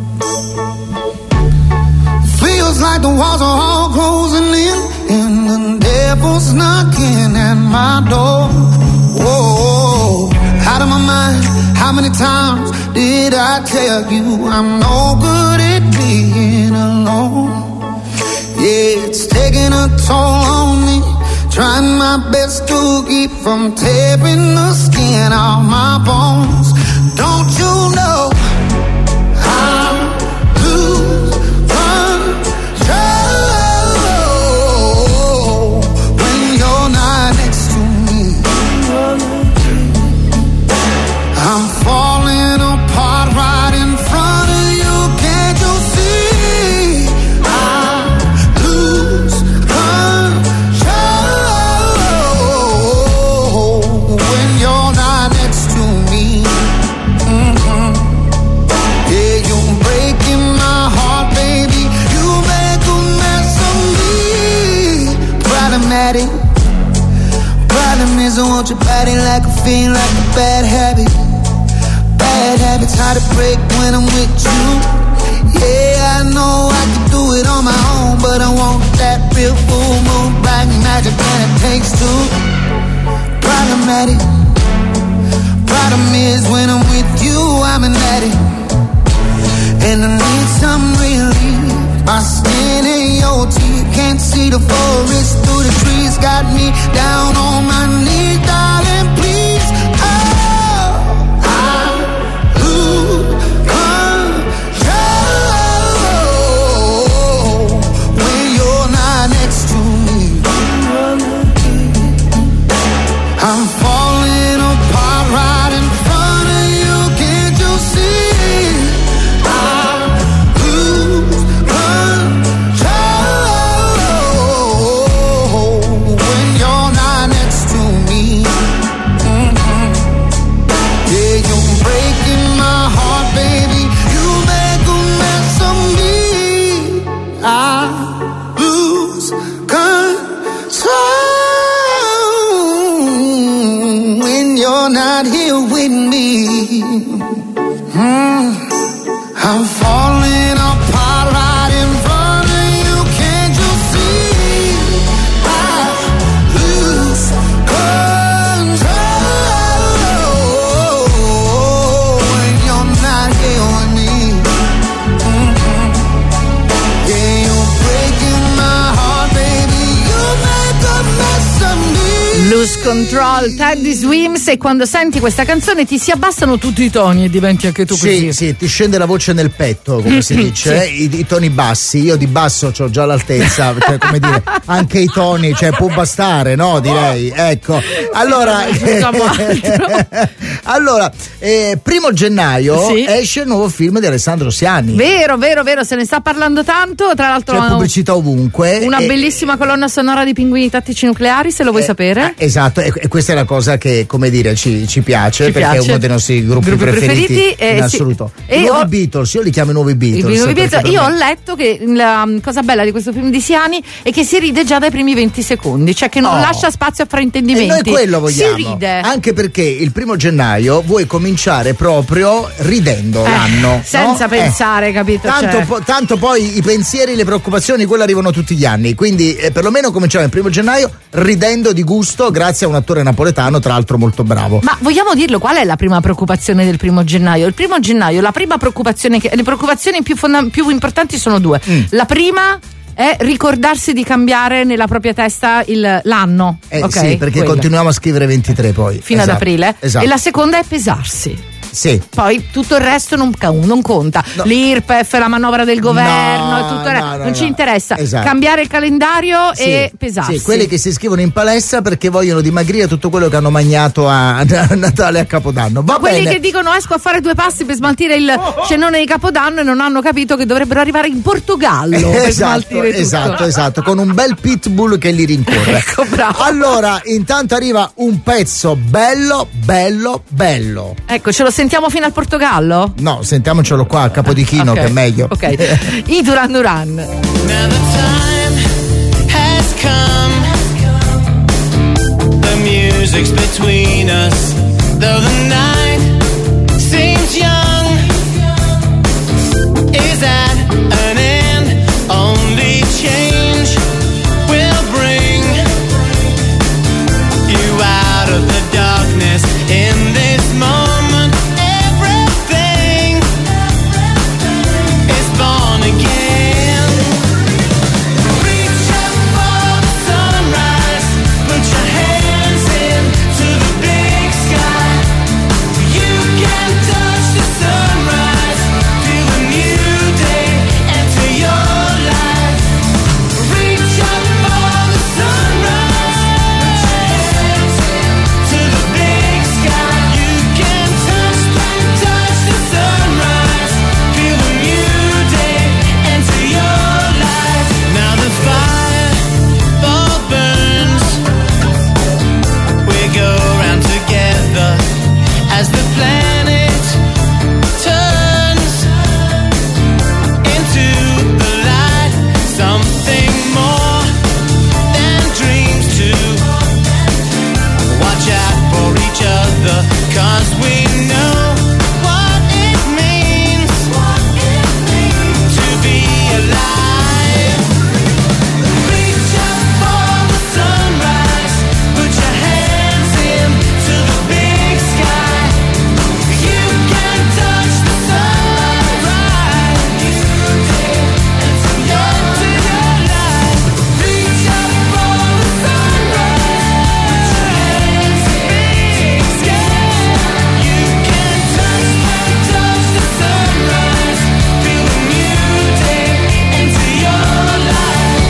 Feels like the walls are all closing in, and the devil's knocking at my door. Whoa, out of my mind. How many times did I tell you I'm no good at being alone? Yeah, it's taking a toll on me. Trying my best to keep from tearing the skin off my bones. Don't you know I lose control when you're not next to me? I'm falling apart right in front of you. Can't you see? I lose control when you're not next to me. Mm-hmm. Yeah, you're breaking my heart, baby. You make a mess of me. Problematic. Problem is I want your body like a fiend, like a bad habit. Bad habits hard to break when I'm with you. Yeah, I know I can do it on my own, but I want that real full moon, black magic, and it takes two. Problematic. Problem is when I'm with you, I'm an addict, and I need some relief. My skin and your teeth, can't see the forest through the trees. Got me down on my knees, darling, please. Oh, I lose control when you're not next to me. I'm falling apart right in front of you. Can't you see? I lose control when you're not next to me. Mm-hmm. Yeah, you're breaking my heart, baby. You make a mess of me. I lose control when you're not here with me. Mm. I'm falling apart right in front of you. Can't you see? I lose control when you're not here with me. Mm-hmm. Yeah, you're breaking my heart, baby. You make a mess of me. Lose Control, Teddy Swims, e quando senti questa canzone ti si abbassano tutti i toni e diventi anche tu così. Sì, sì, ti scende la voce nel petto, come si dice, Sì. I, i toni bassi. Io di basso c'ho già l'altezza, cioè, come dire, anche i toni, cioè può bastare, no? Direi, ecco. Allora, allora eh, primo gennaio Sì. esce il nuovo film di Alessandro Siani. Vero, vero, vero, se ne sta parlando tanto. Tra l'altro, C'è pubblicità ovunque. una e- bellissima colonna sonora di Pinguini Tattici Nucleari, se lo vuoi sapere. Esatto, e, e questa è la cosa che, come dire, ci, ci piace, Ci perché piace. è uno dei nostri gruppi, Gruppi preferiti, preferiti, eh, in sì. assoluto. E I nuovi ho- Beatles, io li chiamo i nuovi Beatles. I nuovi Beatles. perché per Io ho me- letto che la um, cosa bella di questo film di Siani è che si ride già dai primi venti secondi, cioè che non Oh. lascia spazio a E fraintendimenti. noi quello vogliamo. Si ride. Anche perché il primo gennaio vuoi cominciare proprio ridendo Eh, l'anno. senza no? pensare, capito? Tanto, Cioè- po- tanto poi i pensieri, le preoccupazioni, quelle arrivano tutti gli anni. Quindi eh, perlomeno cominciamo il primo gennaio ridendo di gusto, grazie a un attore napoletano, tra l'altro molto bravo. Ma vogliamo dirlo, qual è la prima preoccupazione del primo gennaio? Il primo gennaio, la prima preoccupazione, che, le preoccupazioni più, fonda- più importanti sono due. Mm. La prima è ricordarsi di cambiare nella propria testa il, l'anno. Eh, ok? sì, perché Quello. continuiamo a scrivere ventitré poi. Fino Esatto, ad aprile. Esatto. E la seconda è pesarsi. Sì. Poi tutto il resto non, non conta. No. L'I R P E F, la manovra del governo, No, e tutto il resto. no, no, non no. ci interessa. Esatto. Cambiare il calendario Sì, e pesarsi. sì, quelli che si iscrivono in palestra perché vogliono dimagrire tutto quello che hanno mangiato a, a Natale e a Capodanno. Va quelli bene. che dicono esco a fare due passi per smaltire il cenone di Capodanno e non hanno capito che dovrebbero arrivare in Portogallo per Esatto, smaltire tutto. esatto, esatto, con un bel pitbull che li rincorre. Ecco, bravo. Allora, intanto arriva un pezzo bello, bello, bello. Ecco, ce lo sentiamo fino al Portogallo? No, sentiamocelo qua a Capodichino, Ok, che è meglio. Ok. I Duran Duran. Now the time has come. The music's between us. Though the night seems young, is at an end. Only change will bring you out of the darkness. In this moment, everything is born again. Reach up for the sunrise, put your hands into the big sky. You can touch the sunrise, feel a new day enter your life. Reach up for the sunrise, put your hands into the big sky. You can touch, touch the sunrise, feel a new day enter your life. Now the fireball burns, we go round together as the planet turns into the light. Something more than dreams too. Watch out for each other, 'cause we know what it means to be alive. Reach up for the sunrise, put your hands into the big sky. You can touch the sunrise, into your life. Reach up for the sunrise, put your hands in the big sky. You can touch, touch the sunrise, feel a new day into your life.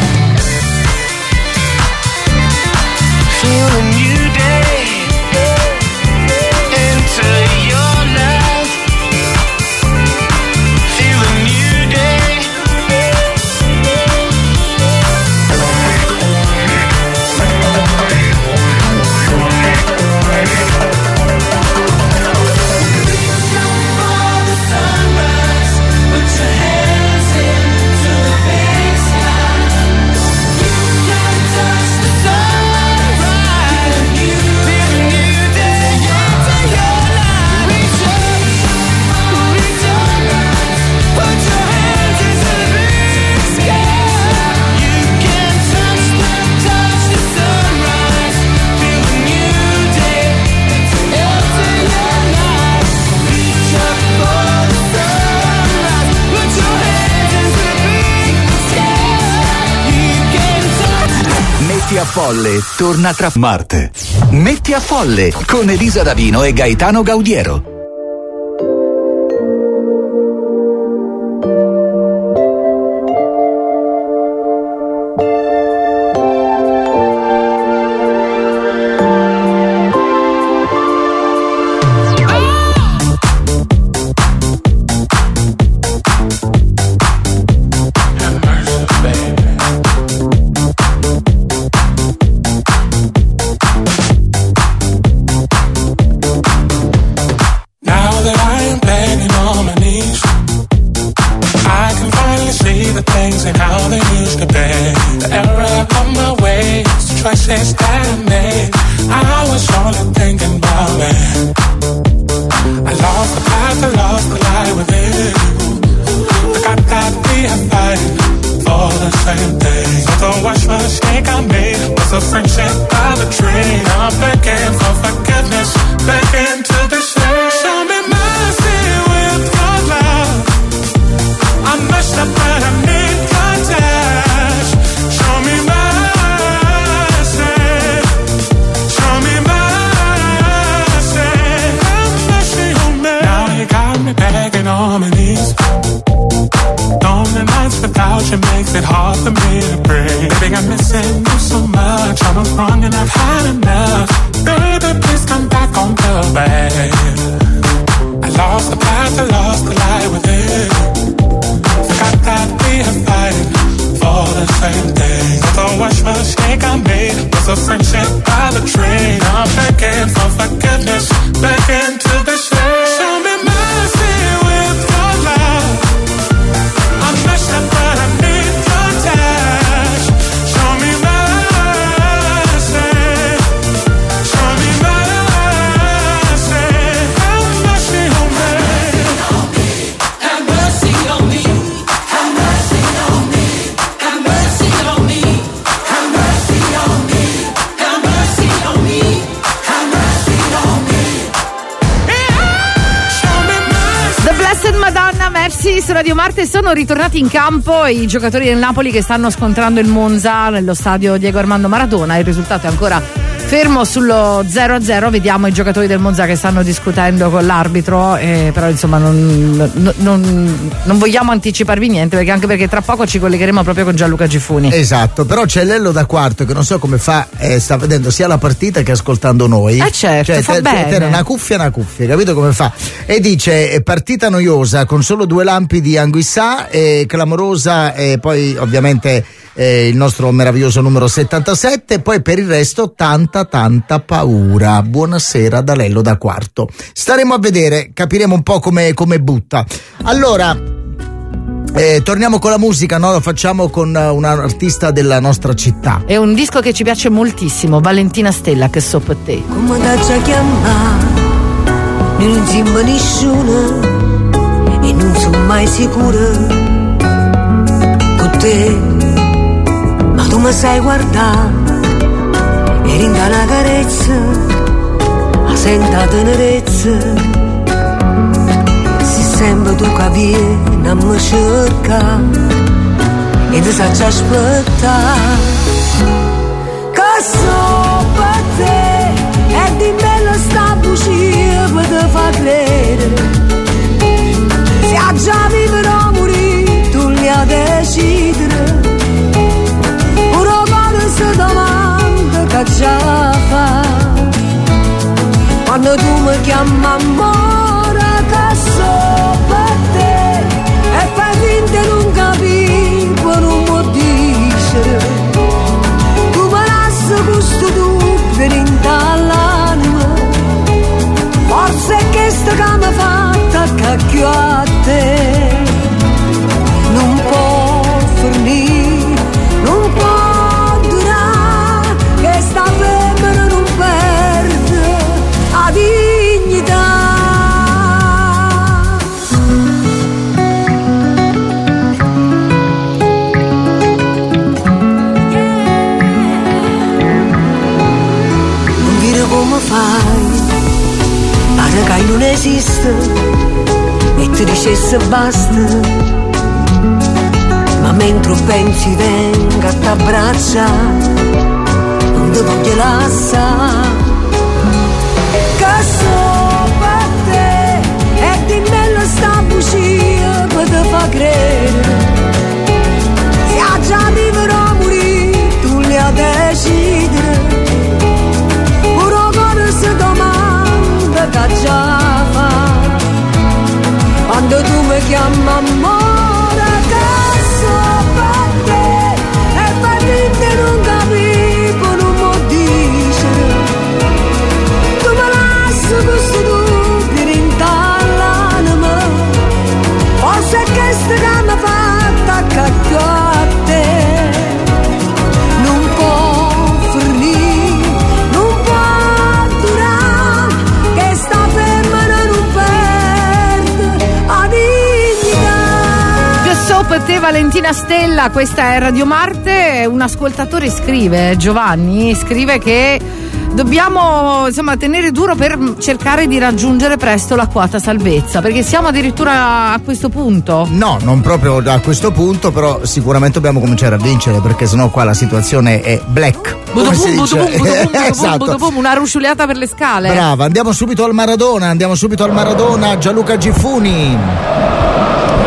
Feel a new day into your life. Feel a new day. Reach up for the sunrise, put your hands into the big sky. You can touch the sunrise, feel a new day into your life. Reach up, reach up, put your hands into the big sky. You can touch the, touch the sunrise, feel a new day into your life. Reach up for the sunrise, put your hands into the big sky. You can touch. Metti a Folle torna tra Marte. Metti a Folle con Elisa Davino e Gaetano Gaudiero. Now that I am begging on my knees, I can finally see the things and how they used to be. The error of my ways, the choices that I made. I was only thinking about me. I lost the path, I lost the light within you. I got that we are fighting for the same thing. So don't watch my mistake I made. Was a friendship by the tree. I'm begging for forgiveness, begging to be saved. Show me mercy with your love. I messed up but I need your touch. Show me mercy. Show me mercy. Have mercy on was wrong and I've had enough. Baby, please come back on the way. I lost the path, I lost the light within. Forgot that we are fighting for the same thing. The worst mistake I made was a friendship by the train. I'm begging for forgiveness, begging to be saved. Show me mercy with your love. I'm messed up but I need your touch. Show me mercy. Show me mercy. Have mercy on me. Have mercy on me. Have mercy on me. Have mercy on me. Have mercy on me. Have mercy on me. Have mercy on me. Show me mercy. The Blessed Madonna, merci su Radio Marte. Sono ritornati in campo i giocatori del Napoli che stanno scontrando il Monza nello stadio Diego Armando Maradona. Il risultato è ancora fermo sullo zero a zero. Vediamo i giocatori del Monza che stanno discutendo con l'arbitro, eh, però insomma non, non, non, non vogliamo anticiparvi niente, perché anche perché tra poco ci collegheremo proprio con Gianluca Gifuni. Esatto, però c'è Lello da quarto che non so come fa, eh, sta vedendo sia la partita che ascoltando noi. Eh certo, cioè, fa te, bene. te, te una cuffia una cuffia, capito come fa? E dice eh, partita noiosa con solo due lampi di Anguissà, e clamorosa, e poi ovviamente eh, il nostro meraviglioso numero settantasette, poi per il resto tanta tanta paura. Buonasera da Lello da quarto. Staremo a vedere, capiremo un po' come, come butta. Allora eh, torniamo con la musica, no? Lo facciamo con un artista della nostra città. È un disco che ci piace moltissimo, Valentina Stella, Che so per te. Come da già chiamare, non sembra nessuno e non sono mai sicura con te, ma tu mi sai guardare e rinda una carezza, la senta tenerezza, se sempre tu che vieni a mi cerca e ti sacci aspettare, che so per te e di bello sta bugia per te fa credere, se a già vivrò morire tu li a decidere, pure quando si domanda che già fa, quando tu mi chiami amore, che so per te e fai finta di non capire, poi non può dire, tu mi lasci questo dubbio dentro all'anima, forse è questo che mi fa attaccare a te, non può fornire, non può durare, che sta femmina non perde la dignità. Non dire come fai, pare che non esiste e ti dicesse basta, ma mentre pensi venga a t'abbracciare, non ti voglio lasciare, che so per te e di bello sta bugia per te fa credere, se a già vivrò morire tu li a decidere, pure quando si domanda che già fa, quando tu mi chiami amore, che so per te e fai finta di non capire, poi non può dire, tu mi lasci questo dubbio dentro all'anima, forse è questo che mi fa attaccare a te, non può fornire, non può durare, che sta femmina non perde la dignità. Che so per te, Valentina Stella, questa è Radio Marte. Un ascoltatore scrive, Giovanni, scrive che dobbiamo insomma tenere duro per cercare di raggiungere presto la quota salvezza, perché siamo addirittura a questo punto. No, non proprio a questo punto, però sicuramente dobbiamo cominciare a vincere, perché sennò qua la situazione è black. Come si dice? Esatto. Una rusciuliata per le scale. Brava, andiamo subito al Maradona, andiamo subito al Maradona, Gianluca Gifuni. zero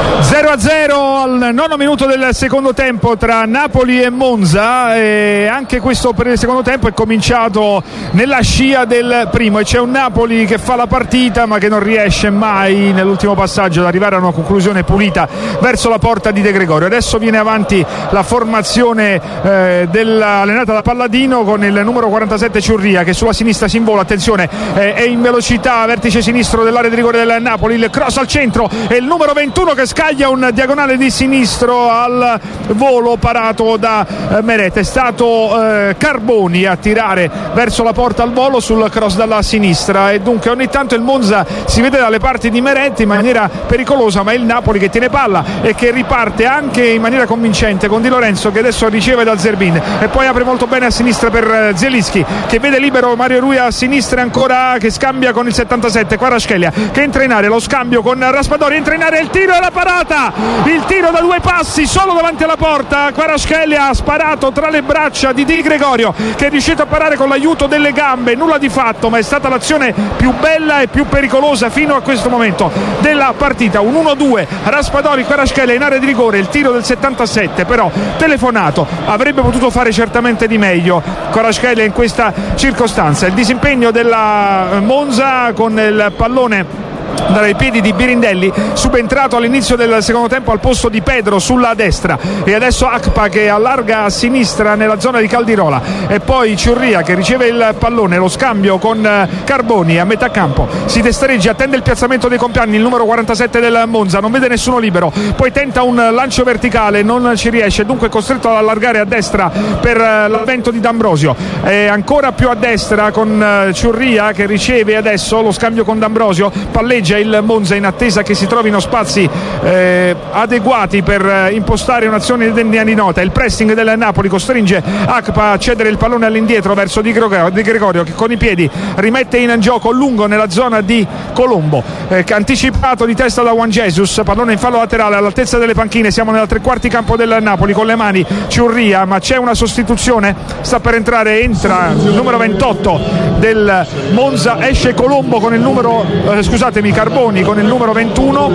zero a zero al nono minuto del secondo tempo tra Napoli e Monza, e anche questo per il secondo tempo è cominciato nella scia del primo, e c'è un Napoli che fa la partita ma che non riesce mai nell'ultimo passaggio ad arrivare a una conclusione pulita verso la porta di De Gregorio. Adesso viene avanti la formazione eh, dell'allenata da Palladino con il numero quarantasette Ciurria che sulla sinistra si invola, attenzione, eh, è in velocità, vertice sinistro dell'area di rigore del Napoli, il cross al centro e il numero ventuno che scaglia un diagonale di sinistro al volo parato da eh, Meret. È stato eh, Carboni a tirare verso la porta al volo sul cross dalla sinistra, e dunque ogni tanto il Monza si vede dalle parti di Meret in maniera pericolosa, ma è il Napoli che tiene palla e che riparte anche in maniera convincente con Di Lorenzo che adesso riceve da Zerbin e poi apre molto bene a sinistra per Zielinski che vede libero Mario Rui a sinistra, ancora che scambia con il settantasette Kvaratskhelia che entra in area, lo scambio con Raspadori, entra in area, il tiro e la parata, il tiro da due passi solo davanti alla porta. Kvaratskhelia ha sparato tra le braccia di Di Gregorio che è riuscito a parare con l'aiuto delle gambe, nulla di fatto, ma è stata l'azione più bella e più pericolosa fino a questo momento della partita. Un uno due, Raspadori, Kvaratskhelia in area di rigore, il tiro del settantasette però telefonato, avrebbe potuto fare certamente di meglio Kvaratskhelia in questa circostanza. Il disimpegno della Monza con il pallone dai piedi di Birindelli, subentrato all'inizio del secondo tempo al posto di Pedro sulla destra, e adesso Akpa che allarga a sinistra nella zona di Caldirola, e poi Ciurria che riceve il pallone, lo scambio con Carboni a metà campo, si destreggia, attende il piazzamento dei compagni, il numero quarantasette del Monza non vede nessuno libero, poi tenta un lancio verticale, non ci riesce, dunque è costretto ad allargare a destra per l'avvento di D'Ambrosio, e ancora più a destra con Ciurria che riceve adesso lo scambio con D'Ambrosio, palleggia il Monza in attesa che si trovino spazi eh, adeguati per eh, impostare un'azione degna di nota. Il pressing del Napoli costringe Akpa a cedere il pallone all'indietro verso Di Gregorio, Di Gregorio che con i piedi rimette in gioco lungo nella zona di Colombo, eh, anticipato di testa da Juan Jesus, pallone in fallo laterale all'altezza delle panchine, siamo nella tre quarti campo del Napoli, con le mani Ciurria, ma c'è una sostituzione, sta per entrare, entra il numero ventotto del Monza, esce Colombo con il numero eh, scusatemi Carboni con il numero ventuno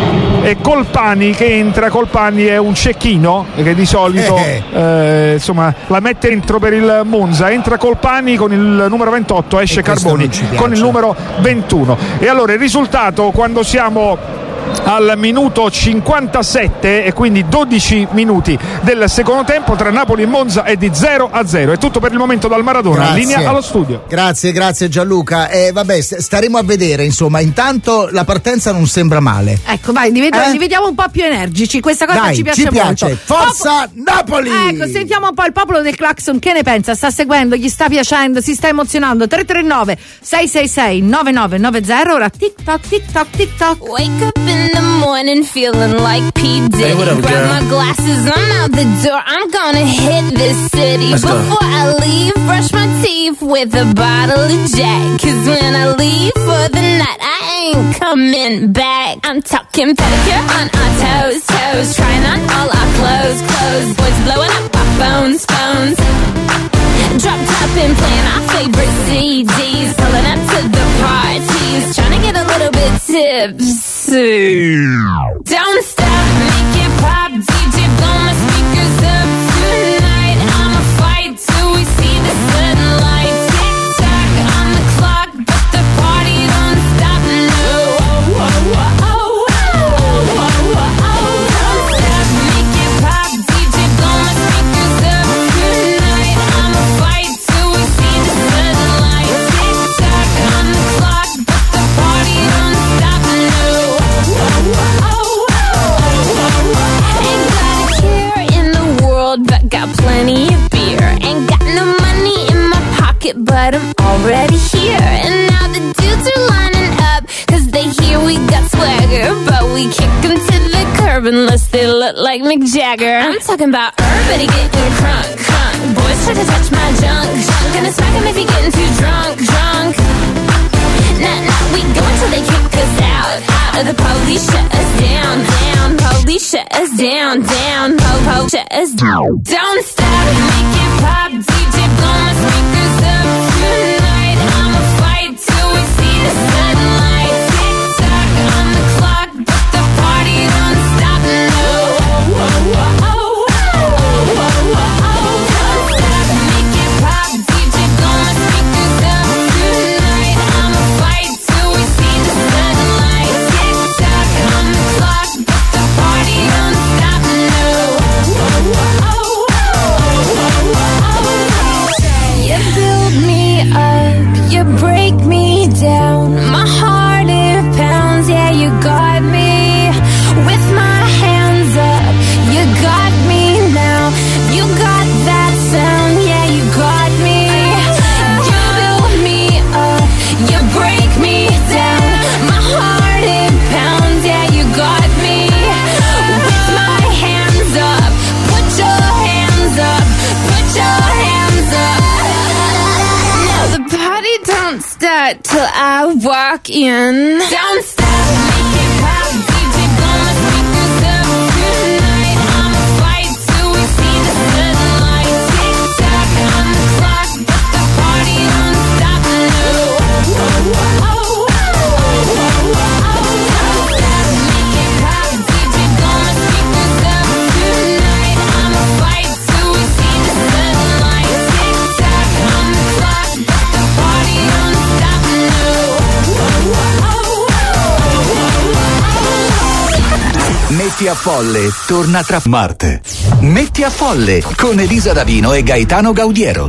e Colpani che entra. Colpani è un cecchino che di solito eh. Eh, insomma la mette dentro per il Monza, entra Colpani con il numero ventotto, esce Carboni con il numero ventuno. E allora il risultato quando siamo al minuto cinquantasette e quindi dodici minuti del secondo tempo tra Napoli e Monza è di zero a zero. È tutto per il momento dal Maradona. Grazie. Linea allo studio. Grazie, grazie Gianluca. Eh, vabbè, staremo a vedere, insomma, intanto la partenza non sembra male. Ecco, vai, li, vedo, eh? li vediamo un po' più energici. Questa cosa Dai, ci piace, ci piace molto. Forza Popo- Napoli! Ecco, sentiamo un po' il popolo del Clacson che ne pensa, sta seguendo, gli sta piacendo, si sta emozionando. Tre tre nove sei sei sei nove nove nove zero. Ora TikTok, TikTok, TikTok. Wake up in the morning feeling like P. Diddy. Hey, what up, Grab girl? my glasses, I'm out the door. I'm gonna hit this city. Let's go. Before I leave, brush my teeth with a bottle of Jack. Cause when I leave for the night, I ain't coming back. I'm talking pedicure on our toes, toes. Trying on all our clothes, clothes. Boys blowing up our phones, phones. Drop top and playing our favorite C Ds. Pulling up to the parties. Trying to get a little bit tipsy. Don't stop, make it pop. D J, blow my speakers up tonight. I'ma fight till we see the sunlight. Tick tock on the clock, but the party don't stop. No. Oh, oh, oh, oh, oh, oh, oh. Don't stop, make it pop. D J, blow my speakers up tonight. I'ma fight till we see the sunlight. Tick tock on the clock, but the party don't stop. No. Oh, oh, oh, oh, oh. Ain't got a care in the world, but got plenty of beer. Ain't got no money in my pocket, but I'm already here. And now the dudes are lining up, cause they hear we got swagger. But we kick them to the curb unless they look like Mick Jagger. I'm talking about everybody getting crunk, crunk. Boys try to touch my junk, junk. Gonna smack him if he getting too drunk, drunk. Nah, nah, we go until they kick us out, out. Or the police shut us down, down. Police shut us down, down. Po, po, shut us down. Don't stop, make it pop. D J, blow my speakers up tonight. I'ma fight till we see the sunlight. Tick tock on the clock, but the party don't stop. No. start till I walk in. Don't stop, make it pop, D J blow my speakers up tonight. I'ma fight till we see the sunlight. Tick tock on the clock, but the party don't stop. No. Oh, oh, oh, oh, oh, oh. Don't stop, make it pop, D J blow my speakers up tonight. I'ma fight till we see the sunlight. Tick tock on the clock, but the party don't stop. No. Metti a Folle torna tra Marte. Metti a Folle con Elisa Davino e Gaetano Gaudiero.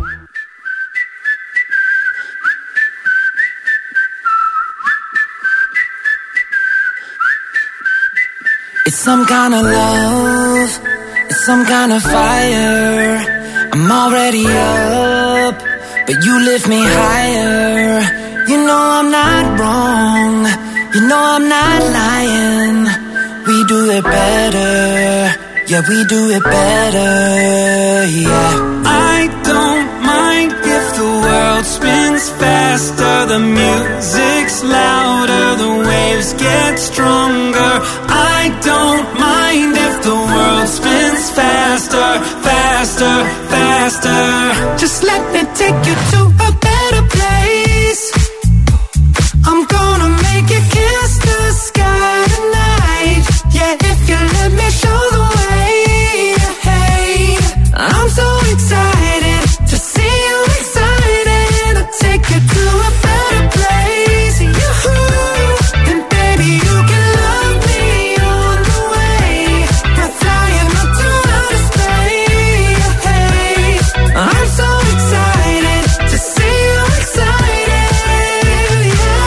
It's some kind of love, it's some kind of fire. I'm already up, but you lift me higher. You know I'm not wrong, you know I'm not lying. We do it better, yeah, we do it better, yeah. I don't mind if the world spins faster, the music's louder, the waves get stronger. I don't mind if the world spins faster, faster, faster. Just let me take you to a better place. I'm gonna make you kiss the sky tonight. Yeah, if you let me show the way. Hey, I'm so excited to see you excited. I'll take you to a better place. You and baby, you can love me on the way. We're flying up to outer space. Hey, I'm so excited to see you excited.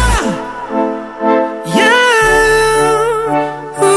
Yeah, yeah.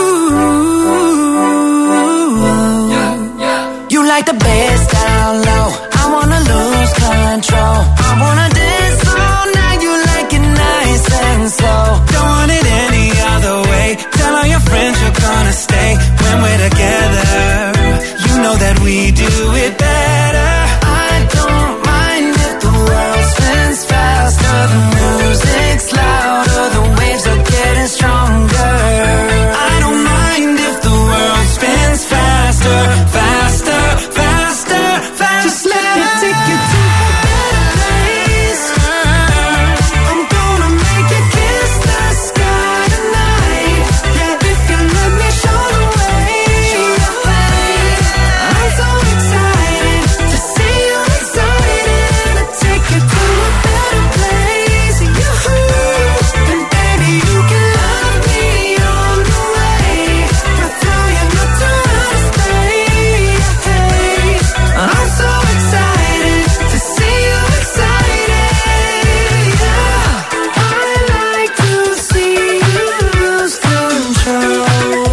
Ooh. You like the bass down low, I wanna lose control. I wanna dance all night, you like it nice and slow. Don't want it any other way. Tell all your friends you're gonna stay when we're together. You know that we do it better. I don't mind if the world spins faster, the music's louder, the waves are getting stronger. I don't mind if the world spins faster, faster, faster, faster. Just let me take you to a better place. I'm gonna make you kiss the sky tonight. Yeah, if you let me show the way. I'm so excited to see you excited. I'll take you to a better place. You and baby, you can love me on the way. We're flying up to outer space. Hey, I'm so excited to see you excited. Yeah, I like to see you lose control.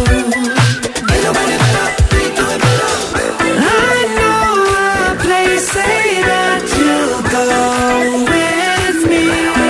I know a place, say that you'll go with me.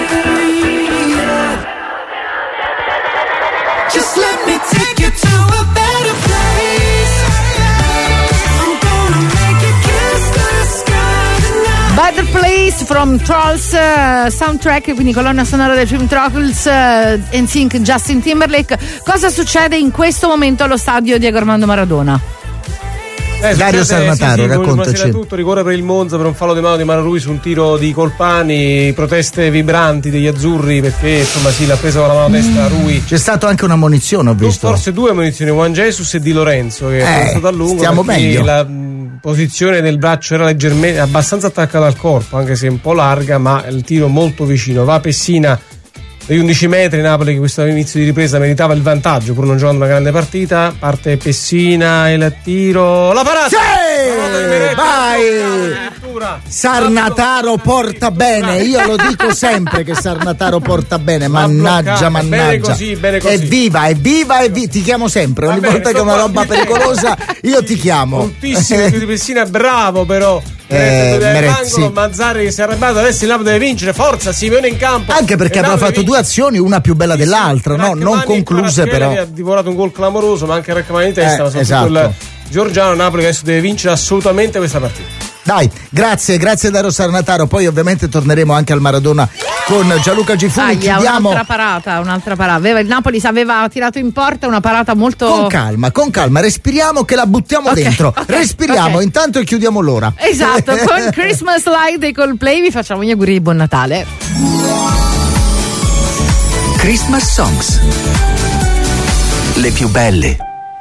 Just let me take you to a better place. I'm gonna make you kiss the sky tonight. Better Place from Trolls, uh, soundtrack, quindi colonna sonora del film Trolls, uh, N Sync, Justin Timberlake. Cosa succede in questo momento allo stadio Diego Armando Maradona? Eh, Dario succede- Sarnataro, sì, sì, raccontaci. buonasera a tutto, rigore per il Monza per un fallo di mano di Mano Rui su un tiro di Colpani, proteste vibranti degli azzurri perché insomma sì, l'ha presa con la mano destra Rui. C'è stata anche una munizione, ho visto. Forse due munizioni, Juan Jesus e Di Lorenzo, che è Eh, stato a lungo stiamo perché meglio. la mh, posizione del braccio era leggermente abbastanza attaccata al corpo, anche se un po' larga, ma il tiro molto vicino. Va a Pessina degli undici metri, Napoli che questo inizio di ripresa meritava il vantaggio pur non giocando una grande partita. Parte Pessina, il tiro, la parata! Sì! Vai! Sarnataro porta bene, io lo dico sempre che Sarnataro porta bene, mannaggia, bloccata. mannaggia. Bene così, bene così. Evviva, evviva, evviva, ti chiamo sempre, ogni Va bene, volta che è una sto roba qua. pericolosa io ti chiamo. Moltissimo il tiro di Pessina, bravo però. Eh, Merezzi. Merezzi. Mazzarri che si è arrabbiato, adesso il Napoli deve vincere, forza Simeone in campo. Anche perché E aveva Napoli fatto due azioni, una più bella dell'altra, no? Non Raccamani concluse ancora però. Che ha divorato un gol clamoroso, ma anche Raccamani di testa, Eh, ma soprattutto esatto. il Giorgiano. Napoli adesso deve vincere assolutamente questa partita. Dai, grazie, grazie da Rossana Nataro. Poi ovviamente torneremo anche al Maradona con Gianluca Gifuni. Aglia, Chiudiamo un'altra parata, un'altra parata. Aveva, il Napoli aveva tirato in porta una parata molto. con calma, con calma, respiriamo che la buttiamo Okay, dentro. okay, Respiriamo, okay. intanto e chiudiamo l'ora. Esatto, con Christmas Light dei Coldplay vi facciamo gli auguri di buon Natale. Christmas Songs. Le più belle.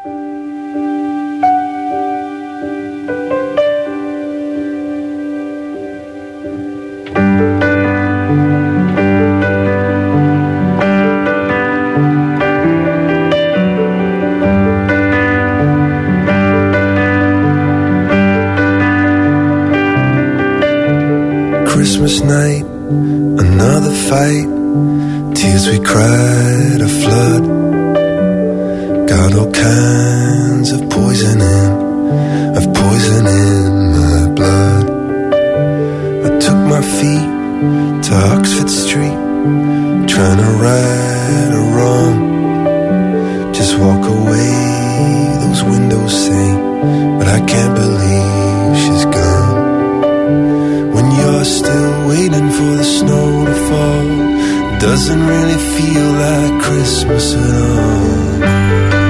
Christmas night, another fight. Tears we cried, a flood. Got all kinds of poison in, of poison in my blood. I took my feet to Oxford Street, trying to right a wrong. Just walk away, those windows say, but I can't believe she's gone. When you're still waiting for the snow to fall, doesn't really feel like Christmas at all.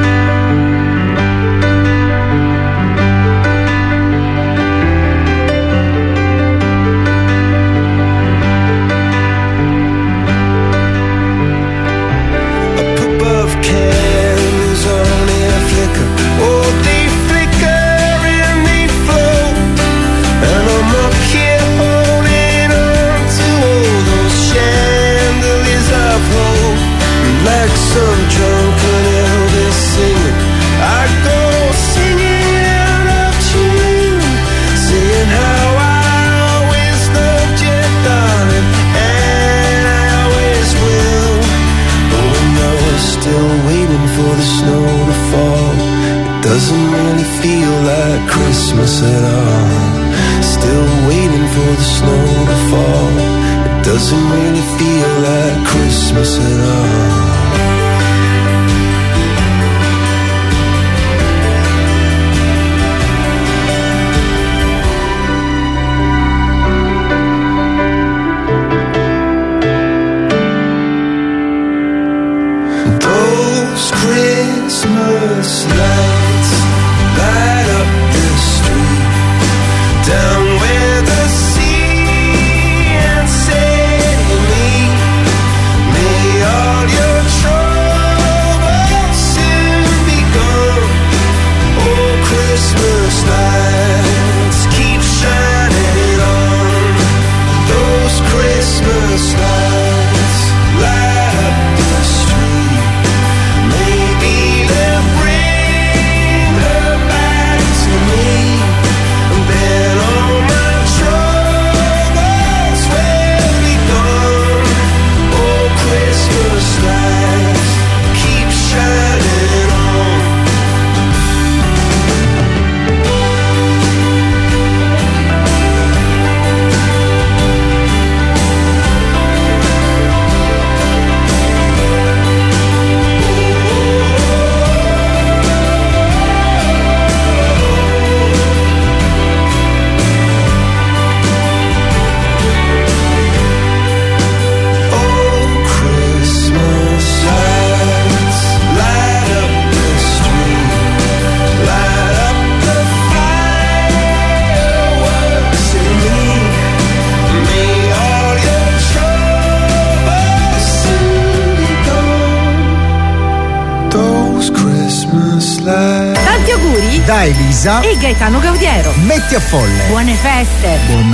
Doesn't really feel like Christmas at all. Still waiting for the snow to fall. It doesn't really feel like Christmas at all. Those Christmas lights light up the street, down where the sea and say to me, may all your troubles soon be gone. Oh, Christmas lights keep shining on. Those Christmas lights light up the street. Maybe they'll bring her back to me, and then all my troubles will be gone. Oh, Christmas lights keep shining on. Oh, Christmas lights light up the street, light up the fireworks in me. May all your troubles soon be gone. Those Christmas lights. Tanti auguri Dai Lisa e Gaetano Gaudiero. metti a folle. Buone feste. Buon